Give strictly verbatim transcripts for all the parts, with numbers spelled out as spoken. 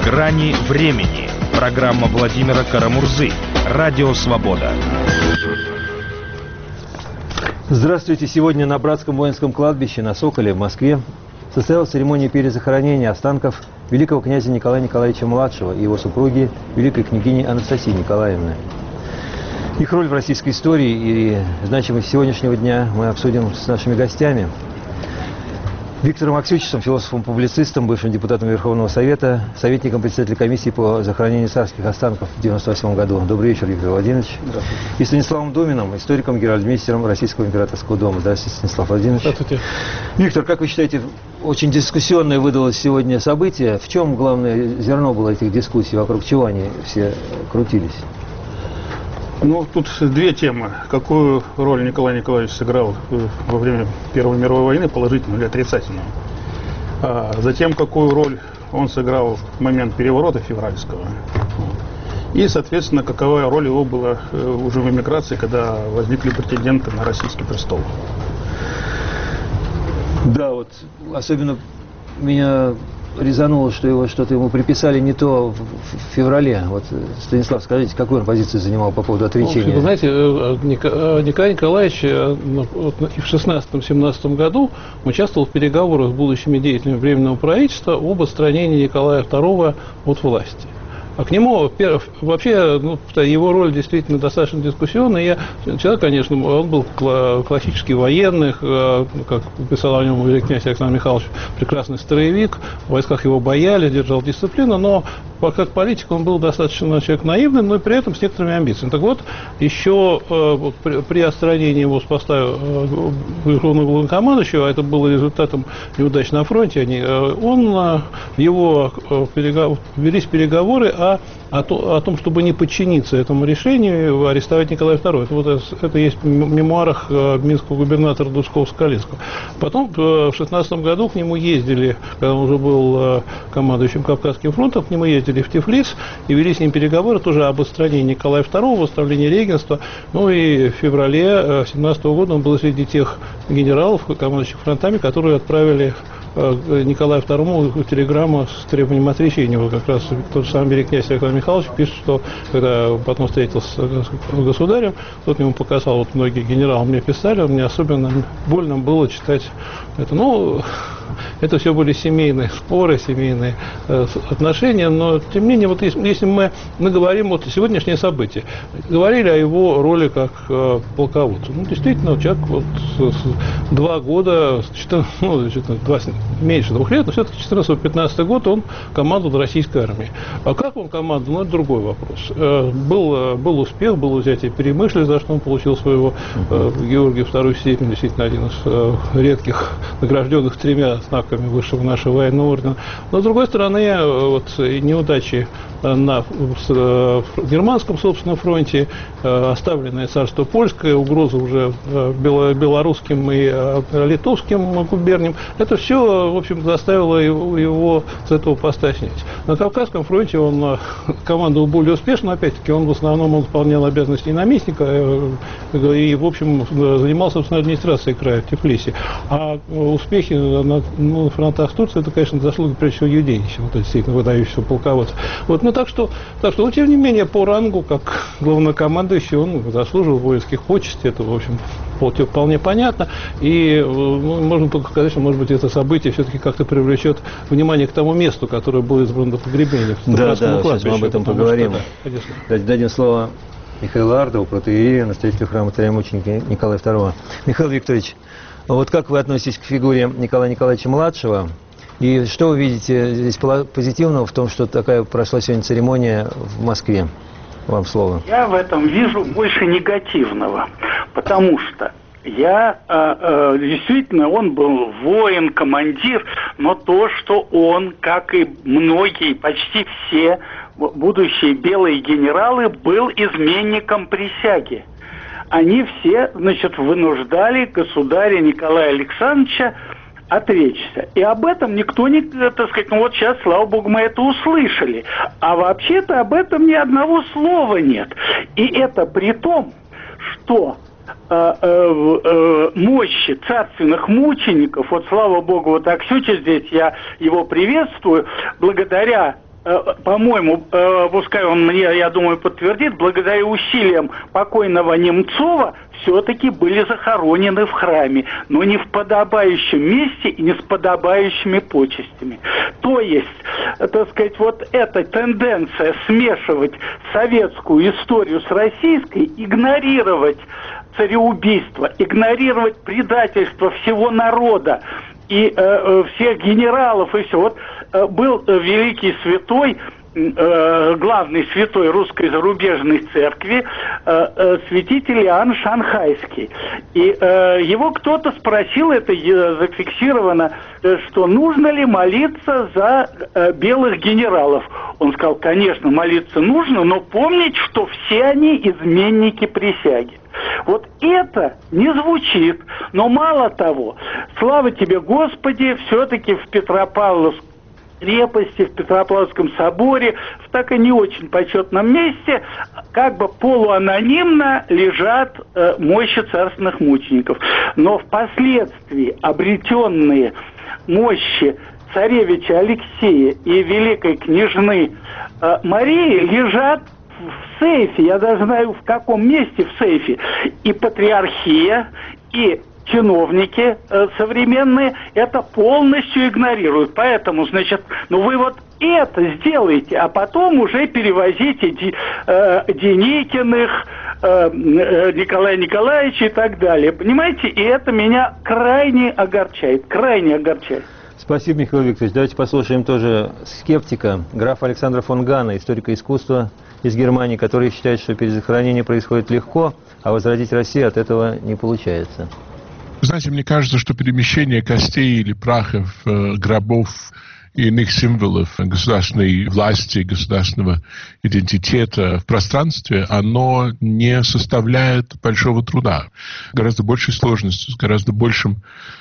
Грани времени. Программа Владимира Карамурзы. Радио Свобода. Здравствуйте. Сегодня на Братском воинском кладбище на Соколе в Москве состоялась церемония перезахоронения останков великого князя Николая Николаевича-младшего и его супруги, великой княгини Анастасии Николаевны. Их роль в российской истории и значимость сегодняшнего дня мы обсудим с нашими гостями. Виктором Аксютичем, философом-публицистом, бывшим депутатом Верховного Совета, советником председателя комиссии по захоронению царских останков в девяносто восьмом году. Добрый вечер, Виктор Владимирович. Здравствуйте. И Станиславом Домином, историком, геральдмейстером Российского императорского дома. Здравствуйте, Станислав Владимирович. Здравствуйте. Виктор, как вы считаете, очень дискуссионное выдалось сегодня событие. В чем главное зерно было этих дискуссий, вокруг чего они все крутились? Ну, тут две темы. Какую роль Николай Николаевич сыграл во время Первой мировой войны, положительную или отрицательную. А затем, какую роль он сыграл в момент переворота февральского. И, соответственно, какова роль его была уже в эмиграции, когда возникли претенденты на российский престол. Да, вот особенно меня резануло, что его что-то ему приписали не то в, в феврале. Вот, Станислав, скажите, какую он позицию занимал по поводу отречения? Вы знаете, Николай Николаевич в шестнадцатом-семнадцатом году участвовал в переговорах с будущими деятелями Временного правительства об отстранении Николая второго от власти. А к нему, вообще, ну, его роль действительно достаточно дискуссионная. Я, человек, конечно, он был классический военный, как писал о нем великий князь Александр Михайлович, прекрасный строевик, в войсках его боялись, держал дисциплину, но как политик он был достаточно человек наивным, но и при этом с некоторыми амбициями. Так вот, еще вот, при, при отстранении его с поста верховного главнокомандующего, а это было результатом неудач на фронте, они, он, его переговор, велись переговоры о О, то, о том, чтобы не подчиниться этому решению, арестовать Николая второго. Это, вот, это есть в мемуарах минского губернатора Душкова-Скалинского. Потом в шестнадцатом году к нему ездили, когда он уже был командующим Кавказским фронтом, к нему ездили в Тифлис и вели с ним переговоры тоже об отстранении Николая второго, восстановлении регенства. Ну и в феврале семнадцатого года он был среди тех генералов, командующих фронтами, которые отправили Николаю второму телеграмму с требованием отречения. Вот как раз тот же самый великий князь Александр Михайлович пишет, что когда потом встретился с государем, тот ему показал, вот многие генералы мне писали, мне особенно больно было читать это. Ну, это все были семейные споры, семейные э, отношения, но тем не менее, вот если, если мы, мы говорим вот сегодняшнее событие, говорили о его роли как э, полководца. Ну, действительно, человек вот с, с, два года, четырнадцать, ну, два, меньше двух лет, но все-таки четырнадцатый-пятнадцатый год он командовал российской армией. А как он командовал, ну, это другой вопрос. Э, был, был успех, было взятие Перемышля, за что он получил своего э, Георгия вторую степень, действительно один из э, редких награжденных тремя знаками высшего нашего военного ордена. Но, с другой стороны, вот, неудачи на германском, собственно, фронте, оставленное царство польское, угроза уже белорусским и литовским губерниям, это все, в общем, заставило его, его с этого поста снять. На Кавказском фронте он командовал более успешно, опять-таки, он в основном он выполнял обязанности наместника и, в общем, занимался, собственно, администрацией края в Тифлисе. А успехи на, ну, на фронтах Турции, это, конечно, заслуга, прежде всего, Юденича, вот, действительно выдающегося полководца. Вот, ну, так что, так что, ну, тем не менее, по рангу, как главнокомандующий, он заслужил воинских почестей, это, в общем, вполне понятно, и ну, можно только сказать, что, может быть, это событие все-таки как-то привлечет внимание к тому месту, которое было избрано до погребения. Да, да, сейчас мы об этом поговорим. Да, дадим слово Михаилу Ардову, протоиерею, настоятелю храма царя-мученика Николая второго. Михаил Викторович, вот как вы относитесь к фигуре Николая Николаевича-младшего? И что вы видите здесь позитивного в том, что такая прошла сегодня церемония в Москве? Вам слово. Я в этом вижу больше негативного, потому что я, э, э, действительно, он был воин, командир, но то, что он, как и многие, почти все будущие белые генералы, был изменником присяги. Они все, значит, вынуждали государя Николая Александровича отречься. И об этом никто не, так сказать, ну вот сейчас, слава богу, мы это услышали. А вообще-то об этом ни одного слова нет. И это при том, что э, э, э, мощи царственных мучеников, вот слава богу, вот Аксютич здесь, я его приветствую, благодаря по-моему, пускай он мне, я думаю, подтвердит, благодаря усилиям покойного Немцова все-таки были захоронены в храме, но не в подобающем месте и не с подобающими почестями. То есть, так сказать, вот эта тенденция смешивать советскую историю с российской, игнорировать цареубийство, игнорировать предательство всего народа и э, всех генералов и все. Вот э, был э, великий святой, э, главный святой русской зарубежной церкви, э, э, святитель Иоанн Шанхайский. И э, его кто-то спросил, это э, зафиксировано, э, что нужно ли молиться за э, белых генералов. Он сказал, конечно, молиться нужно, но помнить, что все они изменники присяги. Вот это не звучит, но мало того, слава тебе, Господи, все-таки в Петропавловске крепости, в Петропавловском соборе, в так и не очень почетном месте, как бы полуанонимно лежат э, мощи царственных мучеников. Но впоследствии обретенные мощи царевича Алексея и великой княжны э, Марии лежат в сейфе, я даже знаю, в каком месте в сейфе. И патриархия, и чиновники э, современные это полностью игнорируют. Поэтому, значит, ну вы вот это сделайте, а потом уже перевозите Ди, э, Деникиных, э, Николая Николаевича и так далее. Понимаете? И это меня крайне огорчает, крайне огорчает. Спасибо, Михаил Викторович. Давайте послушаем тоже скептика, графа Александра фон Гана, историка искусства из Германии, который считает, что перезахоронение происходит легко, а возродить Россию от этого не получается. Знаете, мне кажется, что перемещение костей или прахов, э, гробов и иных символов государственной власти, государственного идентитета в пространстве, оно не составляет большого труда. Гораздо большей сложностью, с гораздо большим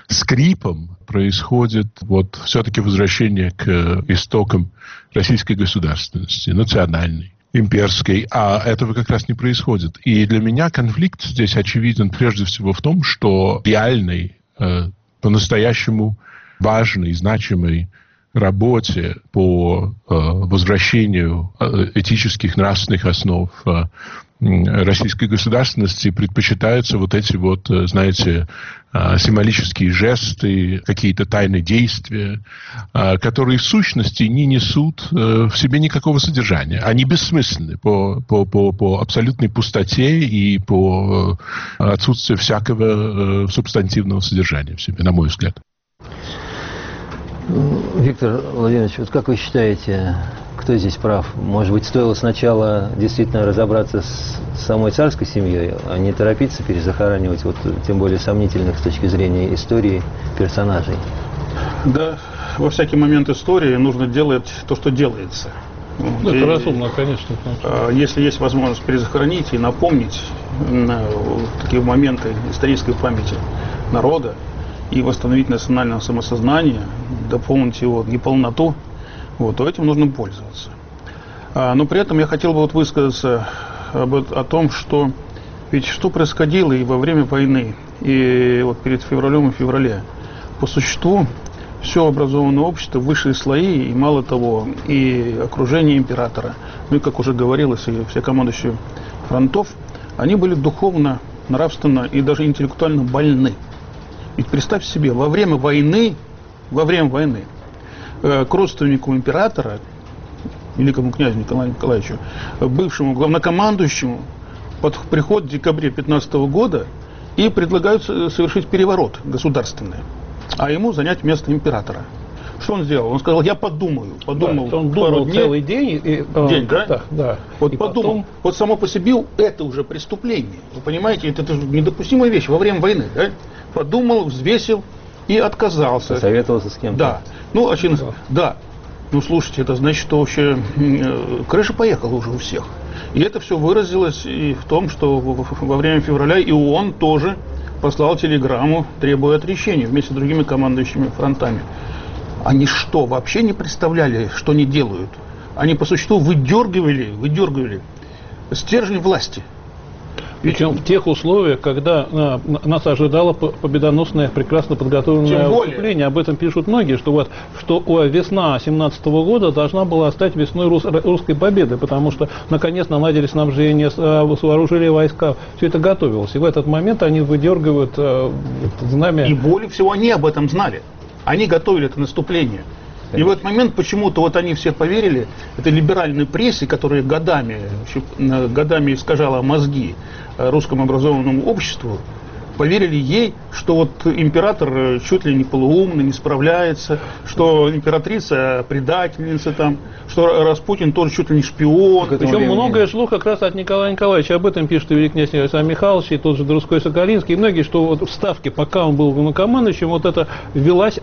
скрипом происходит вот все-таки возвращение к истокам российской государственности, национальной, имперской, а этого как раз не происходит. И для меня конфликт здесь очевиден прежде всего в том, что реальной, э, по-настоящему важной, значимой работе по э, возвращению э, этических, нравственных основ э, российской государственности предпочитаются вот эти вот, э, знаете, э, символические жесты, какие-то тайные действия, э, которые в сущности не несут э, в себе никакого содержания. Они бессмысленны по, по, по, по абсолютной пустоте и по э, отсутствию всякого э, субстантивного содержания в себе, на мой взгляд. Виктор Владимирович, вот как вы считаете, кто здесь прав? Может быть, стоило сначала действительно разобраться с самой царской семьей, а не торопиться перезахоранивать, вот, тем более сомнительных с точки зрения истории персонажей? Да, во всякий момент истории нужно делать то, что делается. Ну, это разумно, конечно. конечно. Если есть возможность перезахоронить и напомнить на такие моменты исторической памяти народа, и восстановить национальное самосознание, дополнить его неполноту, вот, то этим нужно пользоваться. А, но при этом я хотел бы вот высказаться об, о том, что ведь что происходило и во время войны, и вот перед февралем и феврале. По существу все образованное общество, высшие слои, и мало того, и окружение императора, ну и, как уже говорилось, и все командующие фронтов, они были духовно, нравственно и даже интеллектуально больны. Ведь представь себе, во время войны, во время войны э, к родственнику императора, великому князю Николаю Николаевичу, бывшему главнокомандующему, под приход в декабре пятнадцатого года и предлагают совершить переворот государственный, а ему занять место императора. Что он сделал? Он сказал, я подумаю. Подумал, да, он думал дней, целый день. И, день, да? Да, да. Вот и подумал. Потом... Вот само по себе это уже преступление. Вы понимаете, это, это же недопустимая вещь во время войны. Да? Подумал, взвесил и отказался. Посоветовался с кем-то. Да. Ну, очевидно, да. да. Ну, слушайте, это значит, что вообще э, крыша поехала уже у всех. И это все выразилось и в том, что во время февраля и ООН тоже послал телеграмму, требуя отречения вместе с другими командующими фронтами. Они что, вообще не представляли, что они делают? Они по существу выдергивали, выдергивали стержень власти. Причем в тех условиях, когда а, нас ожидало победоносное, прекрасно подготовленное выступление. Об этом пишут многие, что, вот, что весна семнадцатого года должна была стать весной рус, русской победы, потому что наконец наладили снабжение, вооружили войска. Все это готовилось. И в этот момент они выдергивают а, знамя. И более всего они об этом знали. Они готовили это наступление. И в этот момент почему-то вот они все поверили этой либеральной прессе, которая годами, годами искажала мозги русскому образованному обществу, поверили ей, что вот император чуть ли не полуумный, не справляется, что императрица предательница там, что Распутин тоже чуть ли не шпион. Причем многое шло как раз от Николая Николаевича. Об этом пишет и великий князь Александр Михайлович, и тот же Друской Соколинский, и многие, что вот в Ставке, пока он был главнокомандующим, вот это велась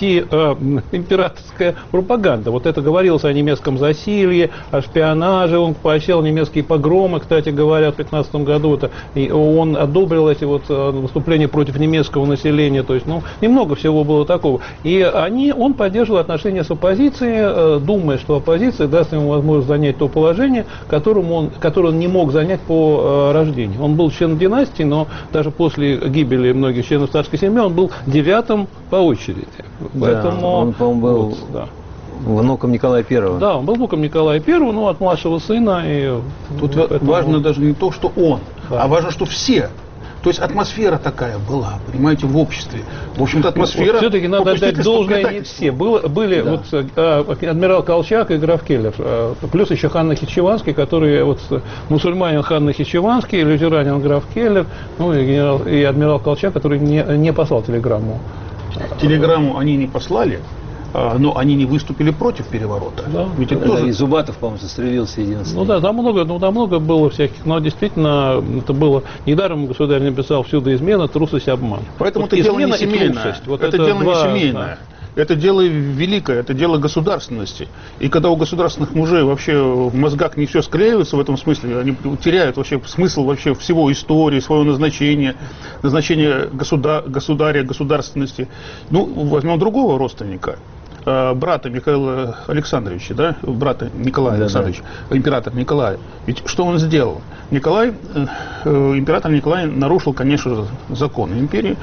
антиимператорская пропаганда. Вот это говорилось о немецком засилье, о шпионаже, он поощрял немецкие погромы, кстати говоря, в пятнадцатом году это, и он одобрил эти вот выступления против немецкого населения, то есть, ну, немного всего было такого. И они, он поддерживал отношения с оппозицией, думая, что оппозиция даст ему возможность занять то положение, которым он, которое он не мог занять по рождению. Он был членом династии, но даже после гибели многих членов царской семьи он был девятым по очереди. Да, поэтому, он, по-моему, был вот, да. внуком Николая Первого. Да, он был внуком Николая Первого, ну, от младшего сына. И, тут поэтому... важно даже не то, что он, да. а важно, что все. То есть атмосфера такая была, понимаете, в обществе. В общем-то, атмосфера... Все-таки надо отдать должное, не все. Было, были да. вот, а, адмирал Колчак и граф Келлер, а, плюс еще хан Нахичеванский, который, вот, мусульманин хан Нахичеванский, лютеранин граф Келлер, ну и, генерал, и адмирал Колчак, который не, не послал телеграмму. Телеграмму они не послали, но они не выступили против переворота. Да. Ведь это тоже... И Зубатов, по-моему, застрелился единственный. Ну да, там много, ну, там много было всяких, но действительно это было, недаром государь написал всюду измена, трусость, обман. Поэтому вот это дело не семейное. Трусость, вот это, это дело два, не семейное. Да. Это дело великое, это дело государственности. И когда у государственных мужей вообще в мозгах не все склеивается в этом смысле, они теряют вообще смысл вообще всего истории, свое назначение, назначение государ, государя, государственности. Ну, возьмем другого родственника. Брата Михаила Александровича, да, брата Николая да, Александровича, да. император Николай. Ведь что он сделал? Николай, э, император Николай нарушил, конечно, законы империи.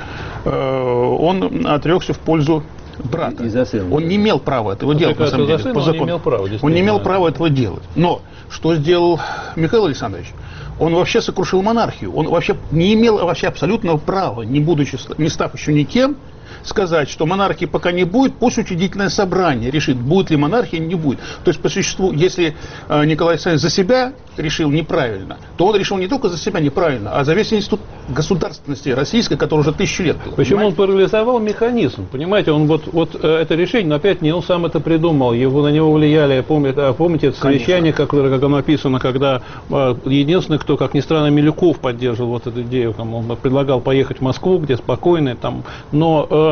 Э, он отрекся в пользу брата. Он не имел права этого делать, на самом деле, сына, по закону. Он не имел права, он не имел права этого делать. Но что сделал Михаил Александрович? Он вообще сокрушил монархию. Он вообще не имел вообще абсолютного права, не будучи, не став еще никем, сказать, что монархии пока не будет, пусть учредительное собрание решит, будет ли монархия, не будет. То есть, по существу, если э, Николай Александрович за себя решил неправильно, то он решил не только за себя неправильно, а за весь институт государственности российской, который уже тысячу лет был. Причем он парализовал механизм, понимаете, он вот, вот это решение, но опять не он сам это придумал, его, на него влияли, помните, помните это совещание, которое, как оно написано, когда э, единственный, кто, как ни странно, Милюков поддерживал вот эту идею, там, он предлагал поехать в Москву, где спокойно, там, но э,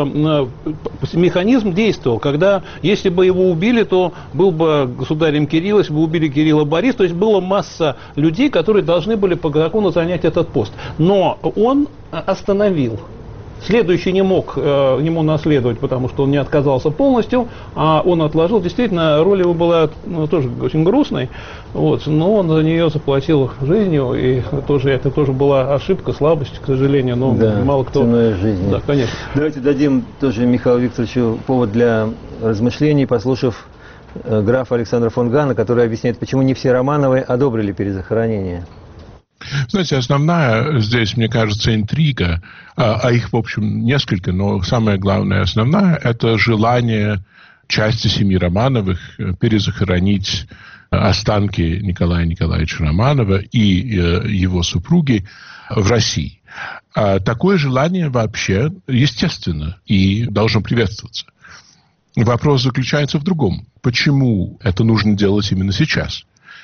механизм действовал, когда, если бы его убили, то был бы государем Кирилл, если бы убили Кирилла Борис, то есть была масса людей, которые должны были по закону занять этот пост. Но он остановил. Следующий не мог э, ему наследовать, потому что он не отказался полностью, а он отложил. Действительно, роль его была ну, тоже очень грустной, вот, но он за нее заплатил жизнью, и тоже, это тоже была ошибка, слабость, к сожалению, но да, мало кто... ценой жизни. Да, конечно. Давайте дадим тоже Михаилу Викторовичу повод для размышлений, послушав э, графа Александра фон Гана, который объясняет, почему не все Романовы одобрили перезахоронение. Знаете, основная здесь, мне кажется, интрига, а их, в общем, несколько, но самое главное, основная, это желание части семьи Романовых перезахоронить останки Николая Николаевича Романова и его супруги в России. Такое желание вообще естественно и должно приветствоваться. Вопрос заключается в другом. Почему это нужно делать именно сейчас?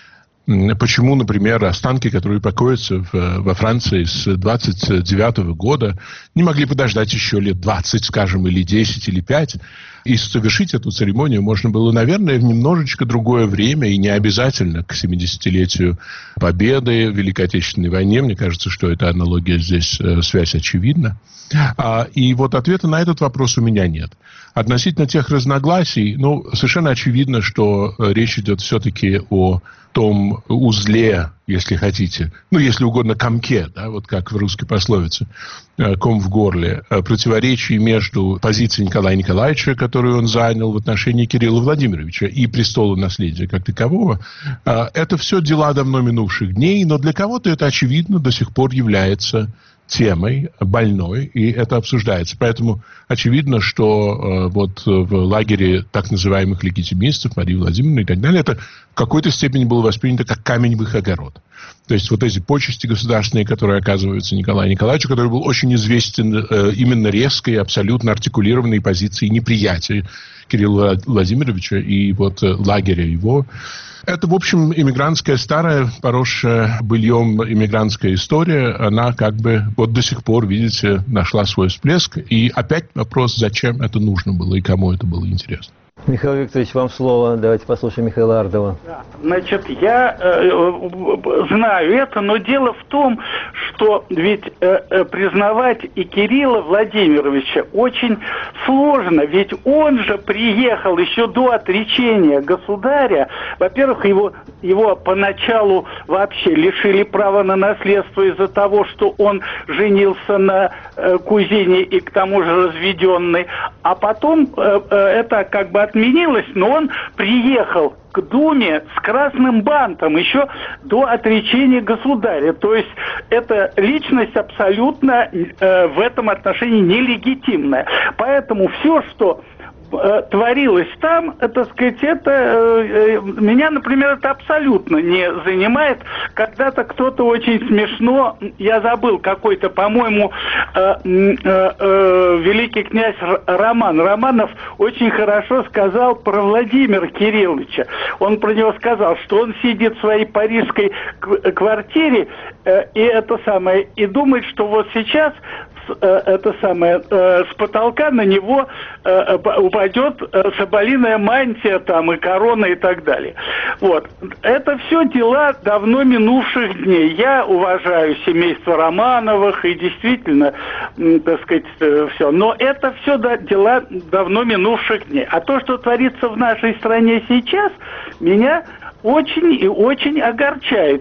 Почему, например, останки, которые покоятся в, во Франции с двадцать девятого года, не могли подождать еще лет двадцать, скажем, или десять, или пять, и совершить эту церемонию можно было, наверное, в немножечко другое время, и не обязательно к семидесятилетию Победы в Великой Отечественной войне. Мне кажется, что эта аналогия здесь, связь очевидна. А, и вот ответа на этот вопрос у меня нет. Относительно тех разногласий, ну, совершенно очевидно, что речь идет все-таки о том том узле, если хотите, ну, если угодно, комке, да, вот как в русской пословице, ком в горле, противоречий между позицией Николая Николаевича, которую он занял в отношении Кирилла Владимировича, и престола наследия как такового, это все дела давно минувших дней, но для кого-то это, очевидно, до сих пор является темой больной, и это обсуждается. Поэтому очевидно, что э, вот в лагере так называемых легитимистов, Марии Владимировны и так далее, это в какой-то степени было воспринято как камень в их огород. То есть вот эти почести государственные, которые оказываются Николаю Николаевичу, который был очень известен э, именно резкой, абсолютно артикулированной позицией неприятия Кирилла Владимировича и вот э, лагеря его. Это, в общем, иммигрантская, старая, поросшая быльем иммигрантская история. Она как бы вот до сих пор, видите, нашла свой всплеск. И опять вопрос, зачем это нужно было и кому это было интересно. Михаил Викторович, вам слово. Давайте послушаем Михаила Ардова. Да, значит, я э, знаю это, но дело в том, что ведь э, э, признавать и Кирилла Владимировича очень сложно, ведь он же приехал еще до отречения государя. Во-первых, его, его поначалу вообще лишили права на наследство из-за того, что он женился на э, кузине и к тому же разведенной, а потом э, э, это как бы отменилось, но он приехал к Думе с красным бантом еще до отречения государя. То есть эта личность абсолютно э, в этом отношении нелегитимная. Поэтому все, что творилось там, так сказать, это э, меня, например, это абсолютно не занимает. Когда-то кто-то очень смешно, я забыл, какой-то, по-моему, э, э, э, великий князь Роман Романов очень хорошо сказал про Владимира Кирилловича. Он про него сказал, что он сидит в своей парижской квартире э, и это самое, и думает, что вот сейчас это самое, э, с потолка на него э, упадет э, соболиная мантия там и корона и так далее. Вот. Это все дела давно минувших дней. Я уважаю семейство Романовых и действительно, э, так сказать, э, все. Но это все да, дела давно минувших дней. А то, что творится в нашей стране сейчас, меня очень и очень огорчает.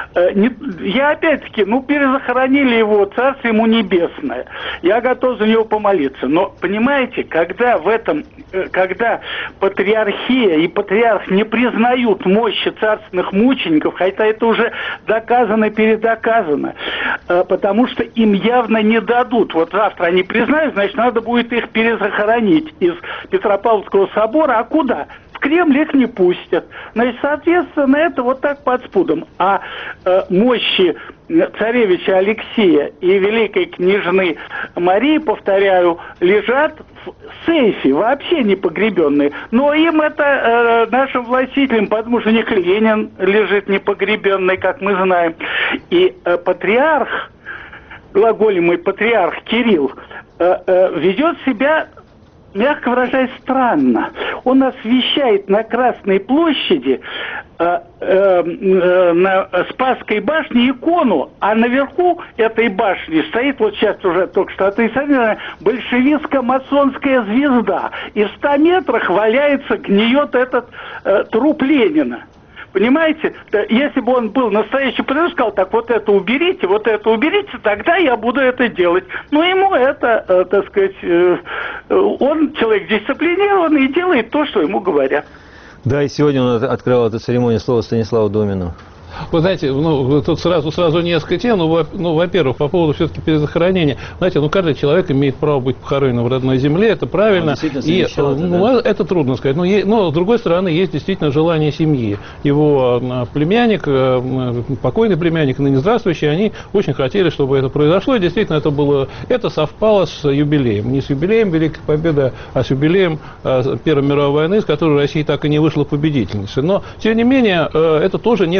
Я опять-таки, ну, перезахоронили его, царство ему небесное. Я готов за него помолиться. Но, понимаете, когда в этом, когда патриархия и патриарх не признают мощи царственных мучеников, хотя это уже доказано, передоказано, потому что им явно не дадут. Вот завтра они признают, значит, надо будет их перезахоронить из Петропавловского собора. А куда? В Кремль их не пустят. Значит, соответственно, это вот так под спудом. А э, мощи царевича Алексея и великой княжны Марии, повторяю, лежат в сейфе, вообще не погребенные. Но им это, э, нашим властителям, потому что у них Ленин лежит непогребенный, как мы знаем. И э, патриарх, глаголемый патриарх Кирилл, э, э, ведет себя, мягко выражаясь, странно. Он освещает на Красной площади э, э, э, на Спасской башне икону, а наверху этой башни стоит, вот сейчас уже только что отрицательная, большевистско-масонская звезда. И в ста метрах валяется, гниет этот э, труп Ленина. Понимаете, если бы он был настоящий патриот, сказал, так, вот это уберите, вот это уберите, тогда я буду это делать. Но ему это, э, так сказать, э, он человек дисциплинированный и делает то, что ему говорят. Да, и сегодня он открывал эту церемонию, слово Станиславу Домину. Вы знаете, ну, тут сразу, сразу несколько тем. Ну, во, ну, во-первых, по поводу все-таки перезахоронения. Знаете, ну, каждый человек имеет право быть похоронен в родной земле, это правильно. И, ну, да? Это трудно сказать. Но, но, с другой стороны, есть действительно желание семьи. Его племянник, покойный племянник, ныне здравствующий, они очень хотели, чтобы это произошло. И действительно, это было, это совпало с юбилеем. Не с юбилеем Великой Победы, а с юбилеем Первой мировой войны, с которой Россия так и не вышла победительницей. Но, тем не менее, это тоже некая дань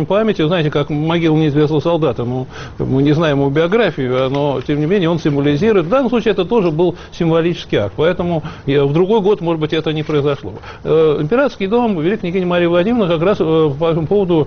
дань памяти, знаете, как могила неизвестного солдата. Ну, мы не знаем его биографию, но, тем не менее, он символизирует. В данном случае это тоже был символический акт. Поэтому в другой год, может быть, это не произошло. Императорский дом великой княгини Марии Владимировны как раз по этому поводу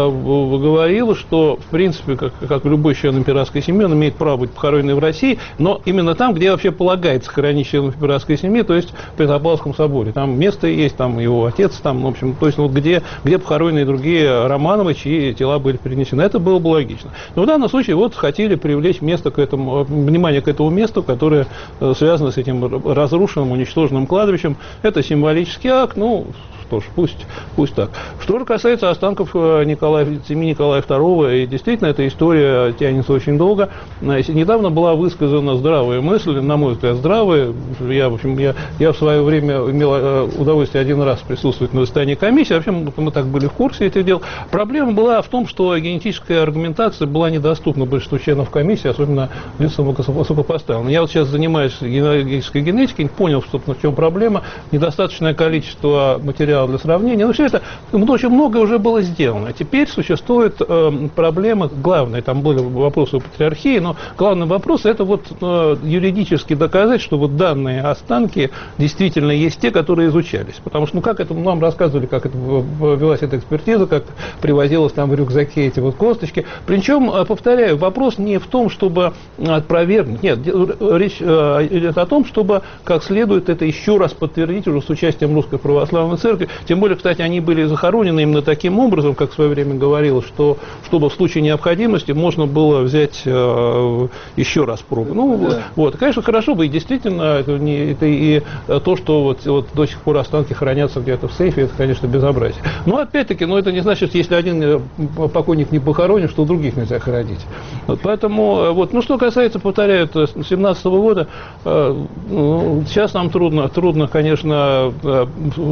говорил, что, в принципе, как, как любой член императорской семьи, он имеет право быть похороненным в России, но именно там, где вообще полагается хоронить членов императорской семьи, то есть в Петропавловском соборе. Там место есть, там его отец, там, в общем, то есть вот где, где похоронены и другие Романовы, чьи тела были перенесены. Это было бы логично. Но в данном случае вот хотели привлечь место к этому, внимание к этому месту, которое связано с этим разрушенным, уничтоженным кладбищем. Это символический акт, ну, что ж, пусть, пусть так. Что же касается останков Николая, семьи Николая второго, и действительно, эта история тянется очень долго. Недавно была высказана здравая мысль, на мой взгляд, здравая. Я, в общем, я, я в свое время имел удовольствие один раз присутствовать на заседании комиссии. Вообще, мы, мы так были в курсе этих дел. Проблема была в том, что генетическая аргументация была недоступна большинству членов комиссии, особенно лицам высокопоставленным. Я вот сейчас занимаюсь генетической генетикой, понял, что, в чем проблема. Недостаточное количество материалов для сравнения. Но все это, очень многое уже было сделано. А теперь существует э, проблема, главная, там были вопросы о патриархии, но главный вопрос это вот э, юридически доказать, что вот данные останки действительно есть те, которые изучались. Потому что, ну как это, нам рассказывали, как это велась эта экспертиза, как привозилось там в рюкзаке эти вот косточки. Причем, повторяю, вопрос не в том, чтобы опровергнуть, нет, речь э, идет о том, чтобы как следует это еще раз подтвердить уже с участием Русской Православной Церкви. Тем более, кстати, они были захоронены именно таким образом, как в свое время говорилось, что чтобы в случае необходимости можно было взять э, еще раз пробу. Ну, да. Вот, конечно, хорошо бы, и действительно, это, не, это и то, что вот, вот до сих пор останки хранятся где-то в сейфе, это, конечно, безобразие. Но, опять-таки, но это не значит, если один покойник не похоронен, что других нельзя хоронить. Вот, поэтому, вот, ну, что касается, повторяю, семнадцатого года, э, ну, сейчас нам трудно, трудно, конечно, э,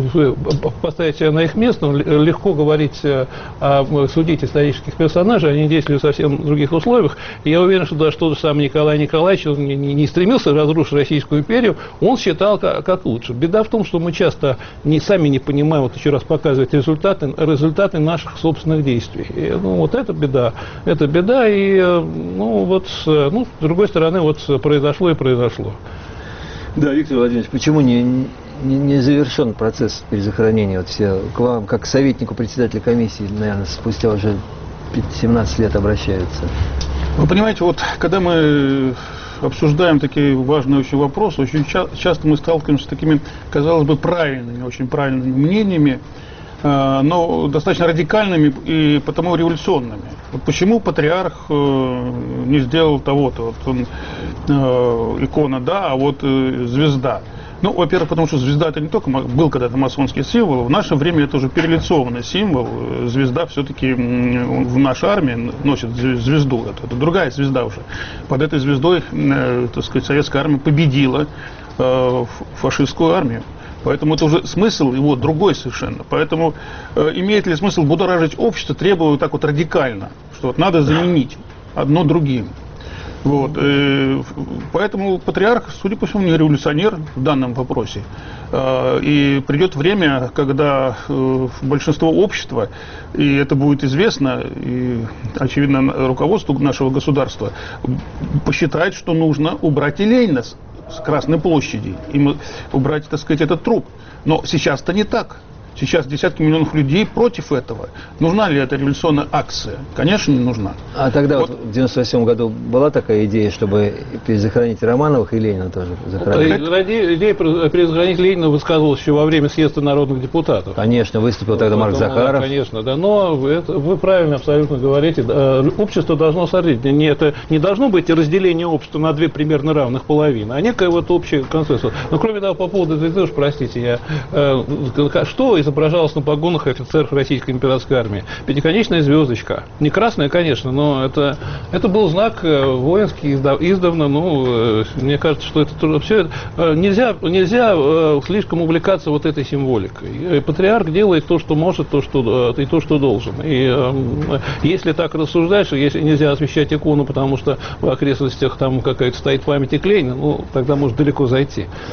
поставить себя на их место, легко говорить, о, судить исторических персонажей, они действовали в совсем других условиях. И я уверен, что даже тот же самый Николай Николаевич, он не, не стремился разрушить Российскую империю, он считал как, как лучше. Беда в том, что мы часто не, сами не понимаем, вот еще раз показывать результаты, результаты наших собственных действий. И, ну, вот это беда. Это беда, и, ну, вот, ну, с другой стороны, вот произошло и произошло. Да, Виктор Владимирович, почему не... Не, не завершен процесс перезахоронения. Вот все к вам, как к советнику председателя комиссии, наверное, спустя уже семнадцать лет обращаются. Вы понимаете, вот когда мы обсуждаем такие важные очень вопросы, очень ча- часто мы сталкиваемся с такими, казалось бы, правильными, очень правильными мнениями, э, но достаточно радикальными и потому революционными. Вот почему патриарх э, не сделал того-то? Вот он, э, икона, да, а вот э, звезда. Ну, во-первых, потому что звезда это не только был когда-то масонский символ, в наше время это уже перелицованный символ. Звезда все-таки в нашей армии носит звезду, это, это другая звезда уже. Под этой звездой, э, так сказать, советская армия победила э, фашистскую армию. Поэтому это уже смысл его другой совершенно. Поэтому э, имеет ли смысл будоражить общество, требуя вот так вот радикально, что вот надо заменить одно другим. Вот, э, поэтому патриарх, судя по всему, не революционер в данном вопросе. Э, и придет время, когда э, большинство общества, и это будет известно, и, очевидно, руководству нашего государства, посчитает, что нужно убрать и Ленина с, с Красной площади, и убрать, так сказать, этот труп. Но сейчас-то не так. Сейчас десятки миллионов людей против этого. Нужна ли эта революционная акция? Конечно, не нужна. А тогда вот, вот в девяносто восьмом году была такая идея, чтобы перезахоронить Романовых и Ленина тоже захоронить? Идея перезахоронить Ленина высказывалась еще во время съезда народных депутатов. Конечно, выступил тогда Марк Захаров. Конечно, да, но это, вы правильно абсолютно говорите. Общество должно смотреть. Не, это, не должно быть разделение общества на две примерно равных половины, а некая вот общая консенсус. Но кроме того, по поводу звезды, уж простите, я, э, что из изображалась на погонах офицеров Российской императорской армии. Пятиконечная звездочка. Не красная, конечно, но это, это был знак воинский издавна. Ну, мне кажется, что это все нельзя, нельзя слишком увлекаться вот этой символикой. Патриарх делает то, что может, то, что, и то, что должен. И если так рассуждать, что если нельзя освещать икону, потому что в окрестностях там какая-то стоит памятник Ленина, ну, тогда может далеко зайти.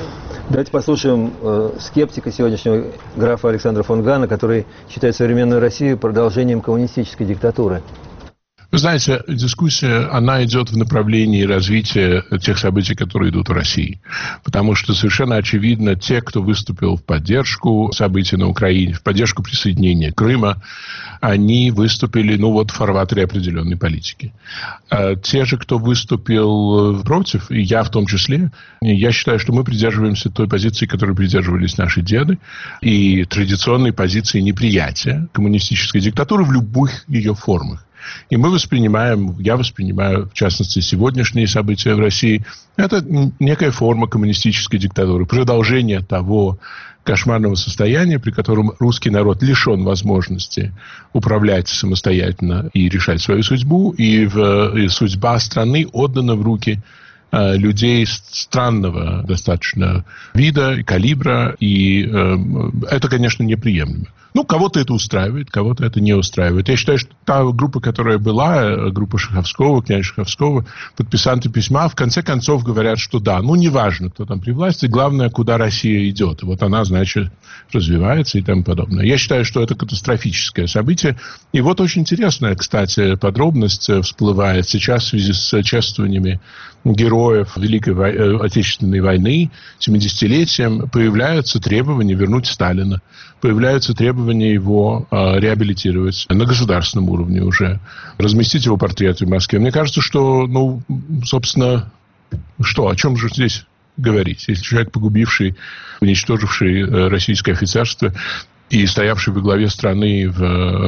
Давайте послушаем э, скептика сегодняшнего, графа Александра фон Гана, который считает современную Россию продолжением коммунистической диктатуры. Вы знаете, дискуссия, она идет в направлении развития тех событий, которые идут в России. Потому что совершенно очевидно, те, кто выступил в поддержку событий на Украине, в поддержку присоединения Крыма, они выступили, ну вот, в фарватере определенной политики. А те же, кто выступил против, и я в том числе, я считаю, что мы придерживаемся той позиции, которой придерживались наши деды, и традиционной позиции неприятия коммунистической диктатуры в любых ее формах. И мы воспринимаем, я воспринимаю, в частности, сегодняшние события в России, это некая форма коммунистической диктатуры, продолжение того кошмарного состояния, при котором русский народ лишен возможности управлять самостоятельно и решать свою судьбу, и, в, и судьба страны отдана в руки э, людей странного достаточно вида, калибра, и э, это, конечно, неприемлемо. Ну, кого-то это устраивает, кого-то это не устраивает. Я считаю, что та группа, которая была, группа Шаховского, князя Шаховского, подписанты письма, в конце концов говорят, что да, ну, неважно, кто там при власти, главное, куда Россия идет. Вот она, значит, развивается и тому подобное. Я считаю, что это катастрофическое событие. И вот очень интересная, кстати, подробность всплывает сейчас в связи с чествованиями героев Великой во... Отечественной войны, семидесятилетием, появляются требования вернуть Сталина. Появляются требования его э, реабилитировать на государственном уровне уже, разместить его портреты в Москве. Мне кажется, что, ну, собственно, что, о чем же здесь говорить? Если человек, погубивший, уничтоживший э, российское офицерство и стоявший во главе страны, в,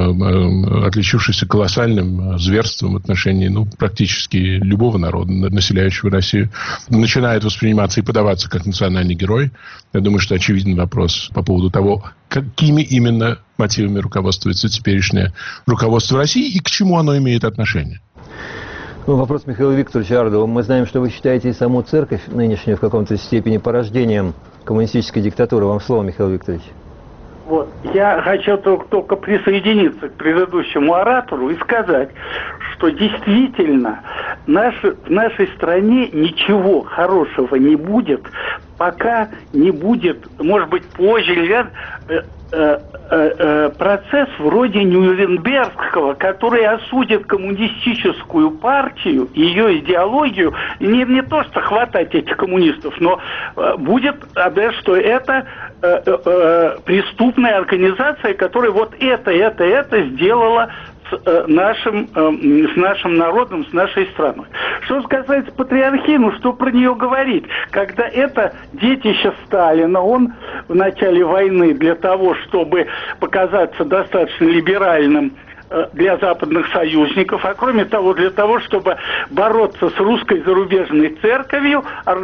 э, отличившийся колоссальным зверством в отношении, ну, практически любого народа, населяющего Россию, начинает восприниматься и подаваться как национальный герой. Я думаю, что очевиден вопрос по поводу того, какими именно мотивами руководствуется теперешнее руководство России и к чему оно имеет отношение. Ну, вопрос Михаила Викторовича Ардова. Мы знаем, что вы считаете и саму церковь нынешнюю в каком-то степени порождением коммунистической диктатуры. Вам слово, Михаил Викторович. Вот. Я хочу только присоединиться к предыдущему оратору и сказать, что действительно наши, в нашей стране ничего хорошего не будет, пока не будет, может быть, позже, э, э, э, э, процесс вроде Нюрнбергского, который осудит коммунистическую партию, ее идеологию, не, не то, что хватать этих коммунистов, но э, будет, а, что это э, э, преступная организация, которая вот это, это, это сделала с нашим, с нашим народом, с нашей страной. Что касается патриархии, ну что про нее говорить? Когда это детище Сталина, он в начале войны для того, чтобы показаться достаточно либеральным для западных союзников, а кроме того, для того, чтобы бороться с русской зарубежной церковью,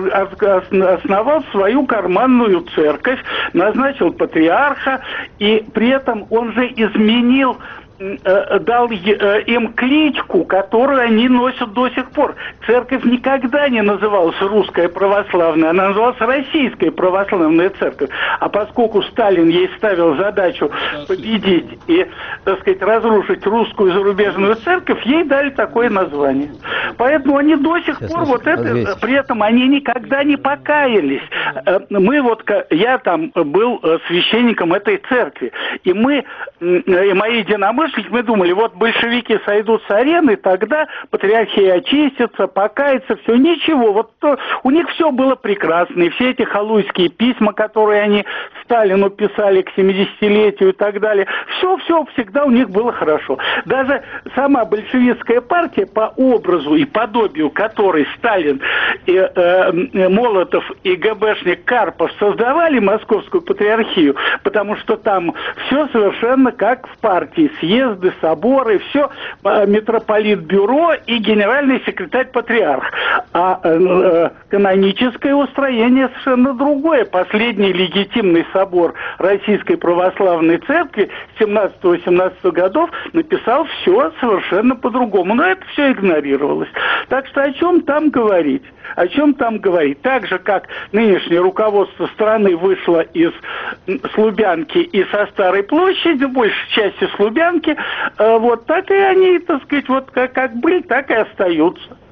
основал свою карманную церковь, назначил патриарха, и при этом он же изменил, дал им кличку, которую они носят до сих пор. Церковь никогда не называлась Русская Православная, она называлась Российская Православная Церковь. А поскольку Сталин ей ставил задачу победить и, так сказать, разрушить русскую зарубежную церковь, ей дали такое название. Поэтому они до сих Сейчас пор вот это, ответишь. При этом они никогда не покаялись. Мы вот, я там был священником этой церкви, и мы, и мои единомышленники, мы думали, вот большевики сойдут с арены, тогда патриархия очистится, покается, все, ничего. Вот то, у них все было прекрасно, и все эти халуйские письма, которые они Сталину писали к семидесятилетию и так далее, все-все всегда у них было хорошо. Даже сама большевистская партия, по образу и подобию которой Сталин, и, э, Молотов и ГБшник Карпов создавали московскую патриархию, потому что там все совершенно как в партии, съезды, соборы, все, митрополитбюро и генеральный секретарь-патриарх. А э, каноническое устроение совершенно другое. Последний легитимный собор Российской Православной Церкви семнадцатого-семнадцатого годов написал все совершенно по-другому. Но это все игнорировалось. Так что о чем там говорить? О чем там говорить? Так же, как нынешнее руководство страны вышло из Слубянки и со Старой площади, большей части Слубянки, вот так и они, так сказать, вот как, как были, так и остаются.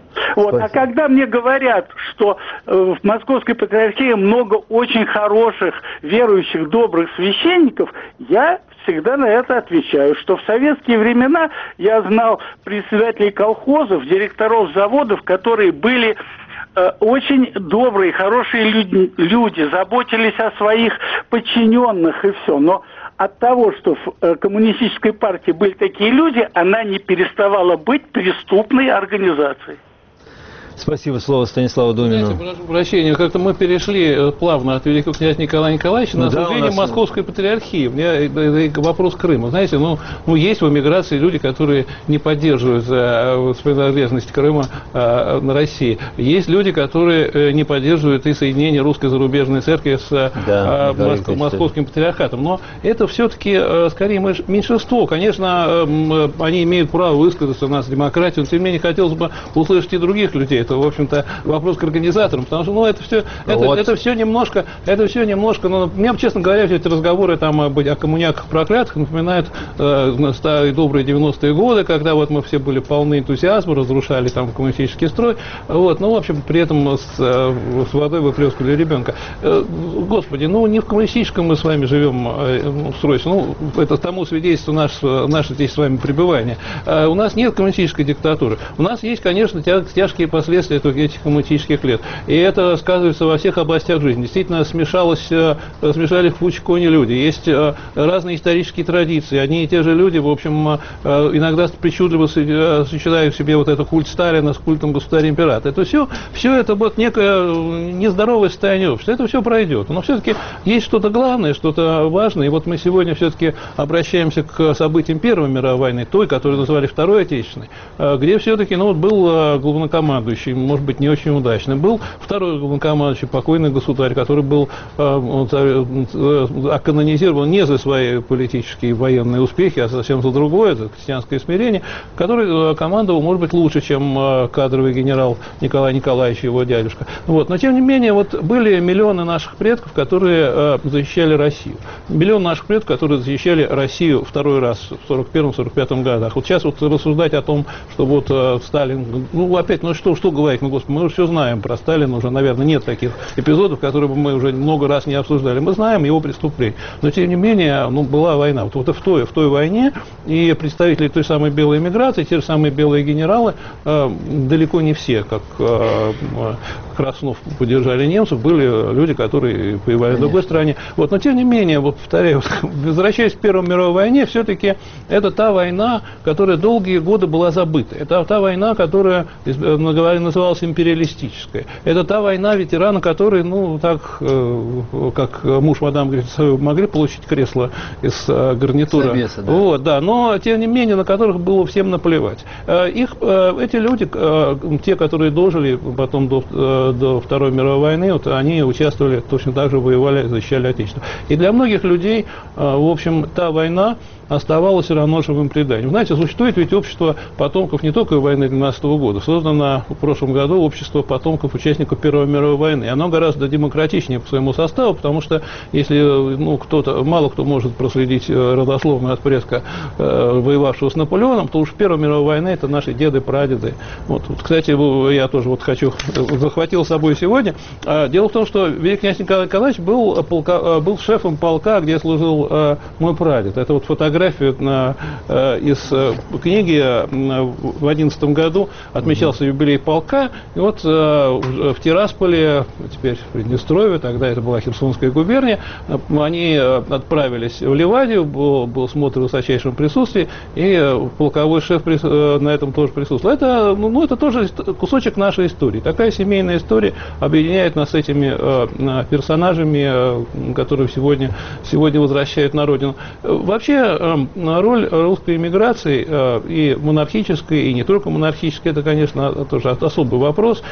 Вот. А когда мне говорят, что э, в Московской Патриархии много очень хороших, верующих, добрых священников, я всегда на это отвечаю, что в советские времена я знал председателей колхозов, директоров заводов, которые были э, очень добрые, хорошие люди, люди, заботились о своих подчиненных и все. Но от того, что в э, коммунистической партии были такие люди, она не переставала быть преступной организацией. Спасибо, слово Станиславу Думину. Знаете, прошу прощения, как-то мы перешли плавно от великого князя Николая Николаевича ну, на да, осуждение нас... Московской Патриархии. У меня это вопрос Крыма. Знаете, ну, ну есть в эмиграции люди, которые не поддерживают э, принадлежность Крыма э, на России. Есть люди, которые э, не поддерживают и соединение Русской зарубежной церкви с да, э, Моск... Московским Патриархатом. Но это все-таки э, скорее меньшинство. Конечно, э, они имеют право высказаться, у нас демократия, но тем не менее хотелось бы услышать и других людей. Это, в общем-то, вопрос к организаторам, потому что, ну, это все, это, вот. это все немножко, это все немножко, ну, мне, честно говоря, все эти разговоры там об, о коммуняках проклятых напоминают э, старые добрые девяностые годы, когда вот мы все были полны энтузиазма, разрушали там коммунистический строй, вот, ну, в общем, при этом с, с водой выплескивали ребенка. Э, господи, ну, не в коммунистическом мы с вами живем э, устройстве, ну, это тому свидетельство наше, наше здесь с вами пребывание. Э, у нас нет коммунистической диктатуры, у нас есть, конечно, тя, тяжкие последствия этих коммунистических лет. И это сказывается во всех областях жизни. Действительно, смешалось, смешались в пучконе люди. Есть разные исторические традиции. Одни и те же люди, в общем, иногда причудливо сочетают в себе вот это культ Сталина с культом государя-императора. Это все, все это вот некое нездоровое состояние общества. Это все пройдет. Но все-таки есть что-то главное, что-то важное. И вот мы сегодня все-таки обращаемся к событиям Первой мировой войны, той, которую называли Второй Отечественной, где все-таки ну, вот был главнокомандующий, может быть, не очень удачный. Был второй главнокомандующий, покойный государь, который был оканонизирован не за свои политические и военные успехи, а совсем за другое, за христианское смирение, который командовал, может быть, лучше, чем кадровый генерал Николай Николаевич и его дядюшка. Вот. Но, тем не менее, вот были миллионы наших предков, которые защищали Россию. Миллион наших предков, которые защищали Россию второй раз в сорок первом — сорок пятом годах. Вот сейчас вот рассуждать о том, что вот Сталин, ну, опять, ну, что, что говорить, ну, господи, мы уже все знаем про Сталина, уже, наверное, нет таких эпизодов, которые бы мы уже много раз не обсуждали. Мы знаем его преступления. Но, тем не менее, ну, была война. Вот, вот в, той, в той войне и представители той самой белой эмиграции, те же самые белые генералы, э, далеко не все, как э, Краснов поддержали немцев, были люди, которые воевали в другой стране. Вот, но, тем не менее, вот, повторяю, возвращаясь к Первой мировой войне, все-таки это та война, которая долгие годы была забыта. Это та война, которая, называлась империалистическая. Это та война, ветераны, которые, ну, так, э, как муж мадам говорит, могли получить кресло из э, гарнитура. Собеса, да. Вот, да, но, тем не менее, на которых было всем наплевать. Э, их, э, эти люди, э, те, которые дожили потом до, э, до Второй мировой войны, вот, они участвовали, точно так же воевали, защищали Отечество. И для многих людей, э, в общем, та война оставалось все равно живым преданием. Знаете, существует ведь общество потомков не только войны двенадцатого года, создано в прошлом году общество потомков участников Первой мировой войны. И оно гораздо демократичнее по своему составу, потому что если ну, кто-то, мало кто может проследить родословную от предка, э, воевавшего с Наполеоном, то уж Первая мировая война это наши деды, прадеды. Вот, вот, кстати, я тоже вот хочу, захватил с собой сегодня. Дело в том, что великий князь Николай Николаевич был, полка, был шефом полка, где служил э, мой прадед. Это вот фотография На, э, из э, книги э, в одиннадцатом году отмечался юбилей полка, и вот э, в Тирасполе, теперь в Приднестровье, тогда это была Херсонская губерния, э, они э, отправились в Ливадию, был, был смотр в высочайшем присутствии, и э, полковой шеф прис, э, на этом тоже присутствовал. Это, ну, это тоже кусочек нашей истории. Такая семейная история объединяет нас с этими э, персонажами, э, которые сегодня, сегодня возвращают на родину. Вообще, роль русской эмиграции и монархической, и не только монархической, это, конечно, тоже особый вопрос.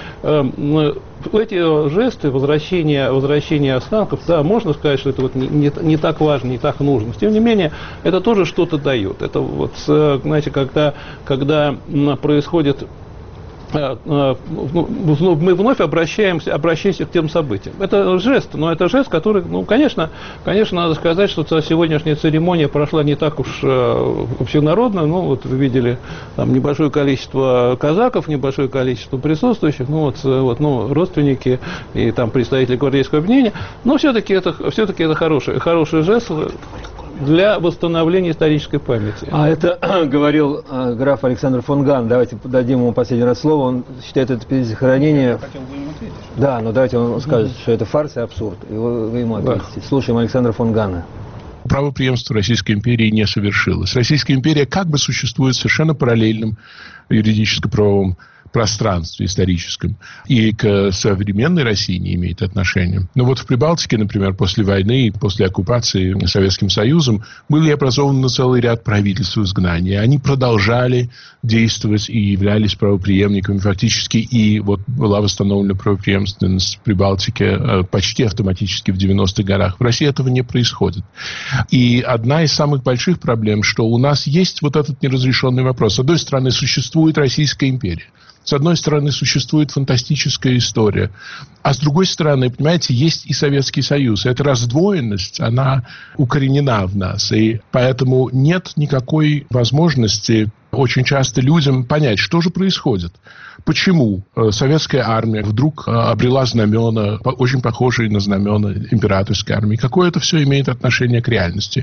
Эти жесты возвращения, возвращения останков, да, можно сказать, что это вот не, не, не так важно, не так нужно. Тем не менее, это тоже что-то дает. Это вот, знаете, когда, когда происходит мы вновь обращаемся, обращаемся к тем событиям. Это жест, но это жест, который, ну, конечно, конечно, надо сказать, что сегодняшняя церемония прошла не так уж общенародно. Ну, вот вы видели там небольшое количество казаков, небольшое количество присутствующих, ну, вот, вот, ну, родственники и там представители гвардейского объединения. Но все-таки это, все-таки это хороший, хороший жест для восстановления исторической памяти. А это говорил э, граф Александр фон Ган. Давайте дадим ему последний раз слово. Он считает это перезахоронение... Я хотел бы ему ответить. Да, но давайте он скажет, mm-hmm. что это фарс и абсурд. И вы, вы ему ответите. Да. Слушаем Александра фон Гана. Правопреемство Российской империи не совершилось. Российская империя как бы существует в совершенно параллельном юридическо-правовом пространстве историческом и к современной России не имеет отношения. Но вот в Прибалтике, например, после войны, после оккупации Советским Союзом были образованы целый ряд правительств изгнания. Они продолжали действовать и являлись правопреемниками фактически, и вот была восстановлена правопреемственность в Прибалтике почти автоматически в девяностых годах. В России этого не происходит. И одна из самых больших проблем, что у нас есть вот этот неразрешенный вопрос. С одной стороны, существует Российская империя. С одной стороны, существует фантастическая история, а с другой стороны, понимаете, есть и Советский Союз. Эта раздвоенность, она укоренена в нас, и поэтому нет никакой возможности очень часто людям понять, что же происходит. Почему советская армия вдруг обрела знамена, очень похожие на знамена императорской армии? Какое это все имеет отношение к реальности?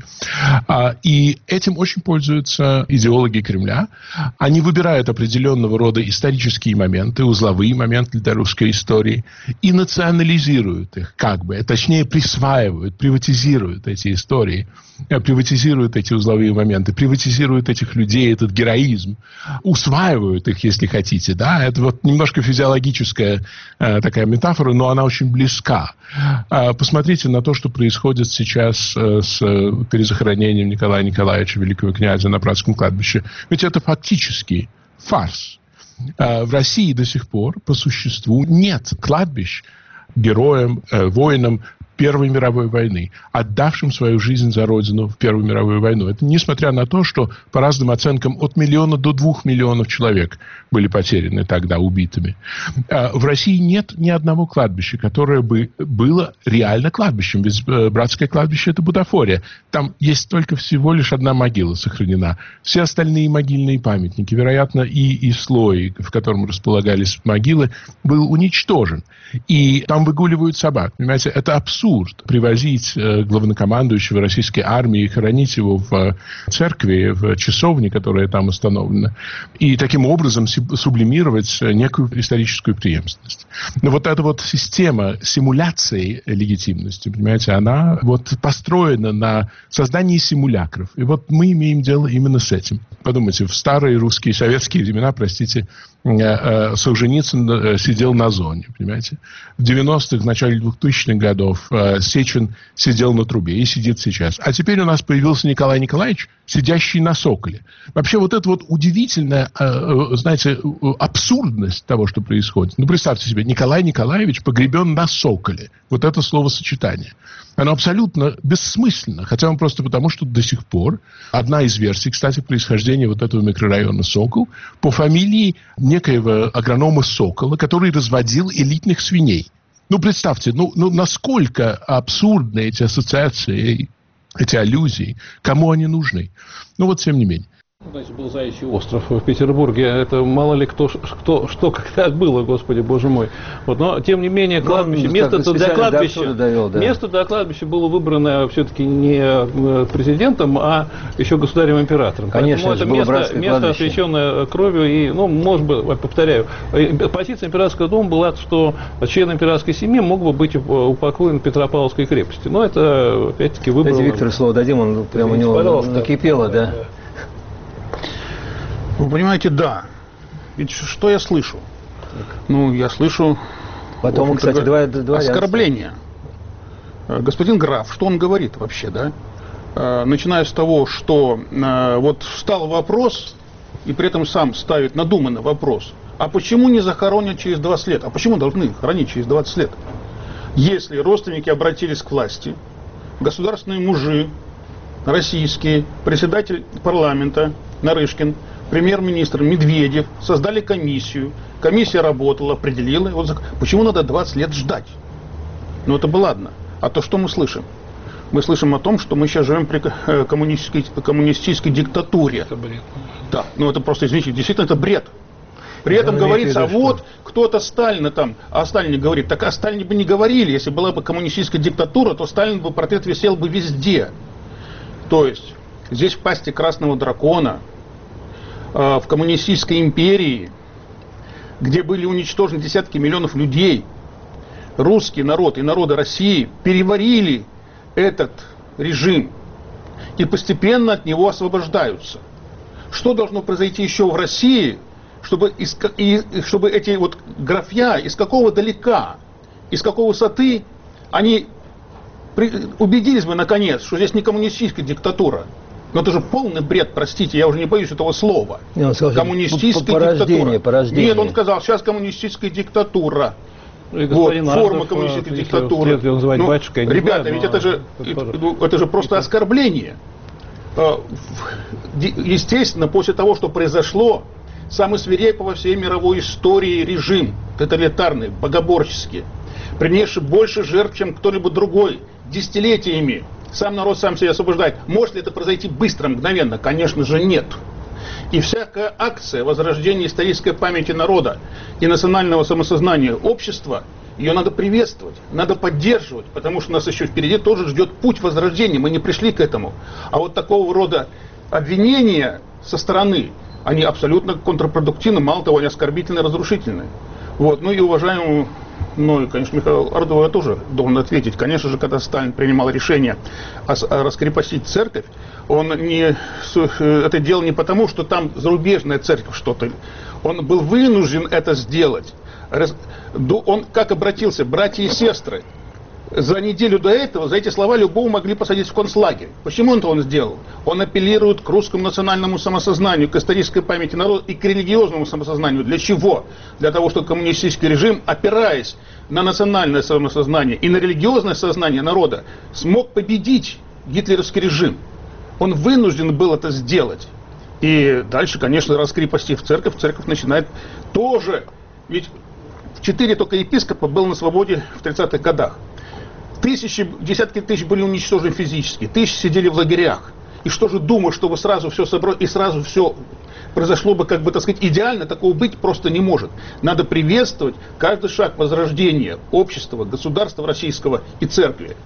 И этим очень пользуются идеологи Кремля. Они выбирают определенного рода исторические моменты, узловые моменты для русской истории и национализируют их, как бы, точнее присваивают, приватизируют эти истории, приватизируют эти узловые моменты, приватизируют этих людей, этот героизм, усваивают их, если хотите, да, это вот немножко физиологическая э, такая метафора, но она очень близка. Э, посмотрите на то, что происходит сейчас э, с перезахоронением Николая Николаевича, великого князя, на Братском кладбище. Ведь это фактически фарс. Э, в России до сих пор по существу нет кладбищ героям, э, воинам Первой мировой войны, отдавшим свою жизнь за Родину в Первую мировую войну. Это несмотря на то, что по разным оценкам от миллиона до двух миллионов человек были потеряны тогда убитыми. В России нет ни одного кладбища, которое бы было реально кладбищем. Ведь Братское кладбище – это бутафория. Там есть только всего лишь одна могила сохранена. Все остальные могильные памятники, вероятно, и, и слой, в котором располагались могилы, был уничтожен. И там выгуливают собак. Понимаете, это абсурд. Привозить э, главнокомандующего российской армии и хоронить его в э, церкви, в часовне, которая там установлена, и таким образом сублимировать некую историческую преемственность. Но вот эта вот система симуляции легитимности, понимаете, она вот построена на создании симулякров. И вот мы имеем дело именно с этим. Подумайте, в старые русские советские времена, простите, Солженицын сидел на зоне, понимаете. В девяностых, в начале двухтысячных годов Сечин сидел на трубе и сидит сейчас. А теперь у нас появился Николай Николаевич, сидящий на соколе. Вообще вот эта вот удивительная, знаете, абсурдность того, что происходит. Ну, представьте себе, Николай Николаевич погребен на соколе. Вот это словосочетание. Оно абсолютно бессмысленно. Хотя бы просто потому, что до сих пор одна из версий, кстати, происхождения вот этого микрорайона Сокол по фамилии некоего агронома Сокола, который разводил элитных свиней. Ну, представьте, ну, ну насколько абсурдны эти ассоциации, эти аллюзии, кому они нужны. Ну, вот тем не менее. Значит, был Заячий остров в Петербурге. Это мало ли кто, кто что когда было, Господи, Боже мой. Вот, но, тем не менее, кладбище, место для кладбища, довел, да. место для кладбища было выбрано все-таки не президентом, а еще государем-императором. Конечно, Поэтому это место, место освященное кровью. И, ну, может быть, повторяю, позиция императорского дома была, что член императорской семьи мог бы быть упокоен в Петропавловской крепости. Но это, опять-таки, выбрано. Дайте Виктору слово дадим, он прямо у него накипело, да? Вы понимаете, да. Ведь что я слышу? Ну, я слышу Потом, кстати, два, два оскорбления. Господин граф, что он говорит вообще, да? Начиная с того, что вот встал вопрос, и при этом сам ставит надуманный вопрос. А почему не захоронят через двадцать лет? А почему должны хоронить через двадцать лет? Если родственники обратились к власти, государственные мужи, российские, председатель парламента Нарышкин, премьер-министр Медведев создали комиссию. Комиссия работала, определила. Вот почему надо двадцать лет ждать? Ну это бы ладно. А то что мы слышим? Мы слышим о том, что мы сейчас живем при коммунистической, коммунистической диктатуре. Это бред. Да, ну это просто, извините, действительно это бред. При этом говорится, а вот кто-то Сталина там, а о Сталине говорит, так о Сталине бы не говорили, если была бы коммунистическая диктатура, то Сталин бы, портрет висел бы везде. То есть, здесь в пасти красного дракона, э, в коммунистической империи, где были уничтожены десятки миллионов людей, русский народ и народы России переварили этот режим и постепенно от него освобождаются. Что должно произойти еще в России, чтобы, из, и, чтобы эти вот графья из какого далека, из какой высоты они при, убедились бы наконец, что здесь не коммунистическая диктатура. Но это же полный бред, простите, я уже не боюсь этого слова. Не, он сказал, коммунистическая по, по диктатура. По рождению. Нет, он сказал, сейчас коммунистическая диктатура. И Вот, Ардов, форма коммунистической диктатуры. Ну, батюшкой, ребята, знаю, ведь но это же, это, это же просто оскорбление. Естественно, после того, что произошло, самый свирепый во всей мировой истории режим, тоталитарный, богоборческий, принесший больше жертв, чем кто-либо другой, десятилетиями. Сам народ сам себя освобождает. Может ли это произойти быстро, мгновенно? Конечно же нет. И всякая акция возрождения исторической памяти народа и национального самосознания общества, ее надо приветствовать, надо поддерживать, потому что нас еще впереди тоже ждет путь возрождения, мы не пришли к этому. А вот такого рода обвинения со стороны, они абсолютно контрпродуктивны, мало того, они оскорбительны, разрушительны. Вот. Ну и уважаемому, ну, конечно, Михаилу Ардову я тоже должен ответить. Конечно же, когда Сталин принимал решение раскрепостить церковь, он не, это делал не потому, что там зарубежная церковь что-то. Он был вынужден это сделать. Он как обратился, братья и сестры, за неделю до этого, за эти слова любого могли посадить в концлагерь. Почему это он сделал? Он апеллирует к русскому национальному самосознанию, к исторической памяти народа и к религиозному самосознанию. Для чего? Для того, чтобы коммунистический режим, опираясь на национальное самосознание и на религиозное сознание народа, смог победить гитлеровский режим. Он вынужден был это сделать. И дальше, конечно, раскрепостив церковь, церковь начинает тоже. Ведь четыре только епископа было на свободе в тридцатых годах. Тысячи, десятки тысяч были уничтожены физически, тысячи сидели в лагерях. И что же думать, чтобы сразу все собрать, и сразу все произошло бы, как бы, так сказать, идеально, такого быть просто не может. Надо приветствовать каждый шаг возрождения общества, государства российского и церкви.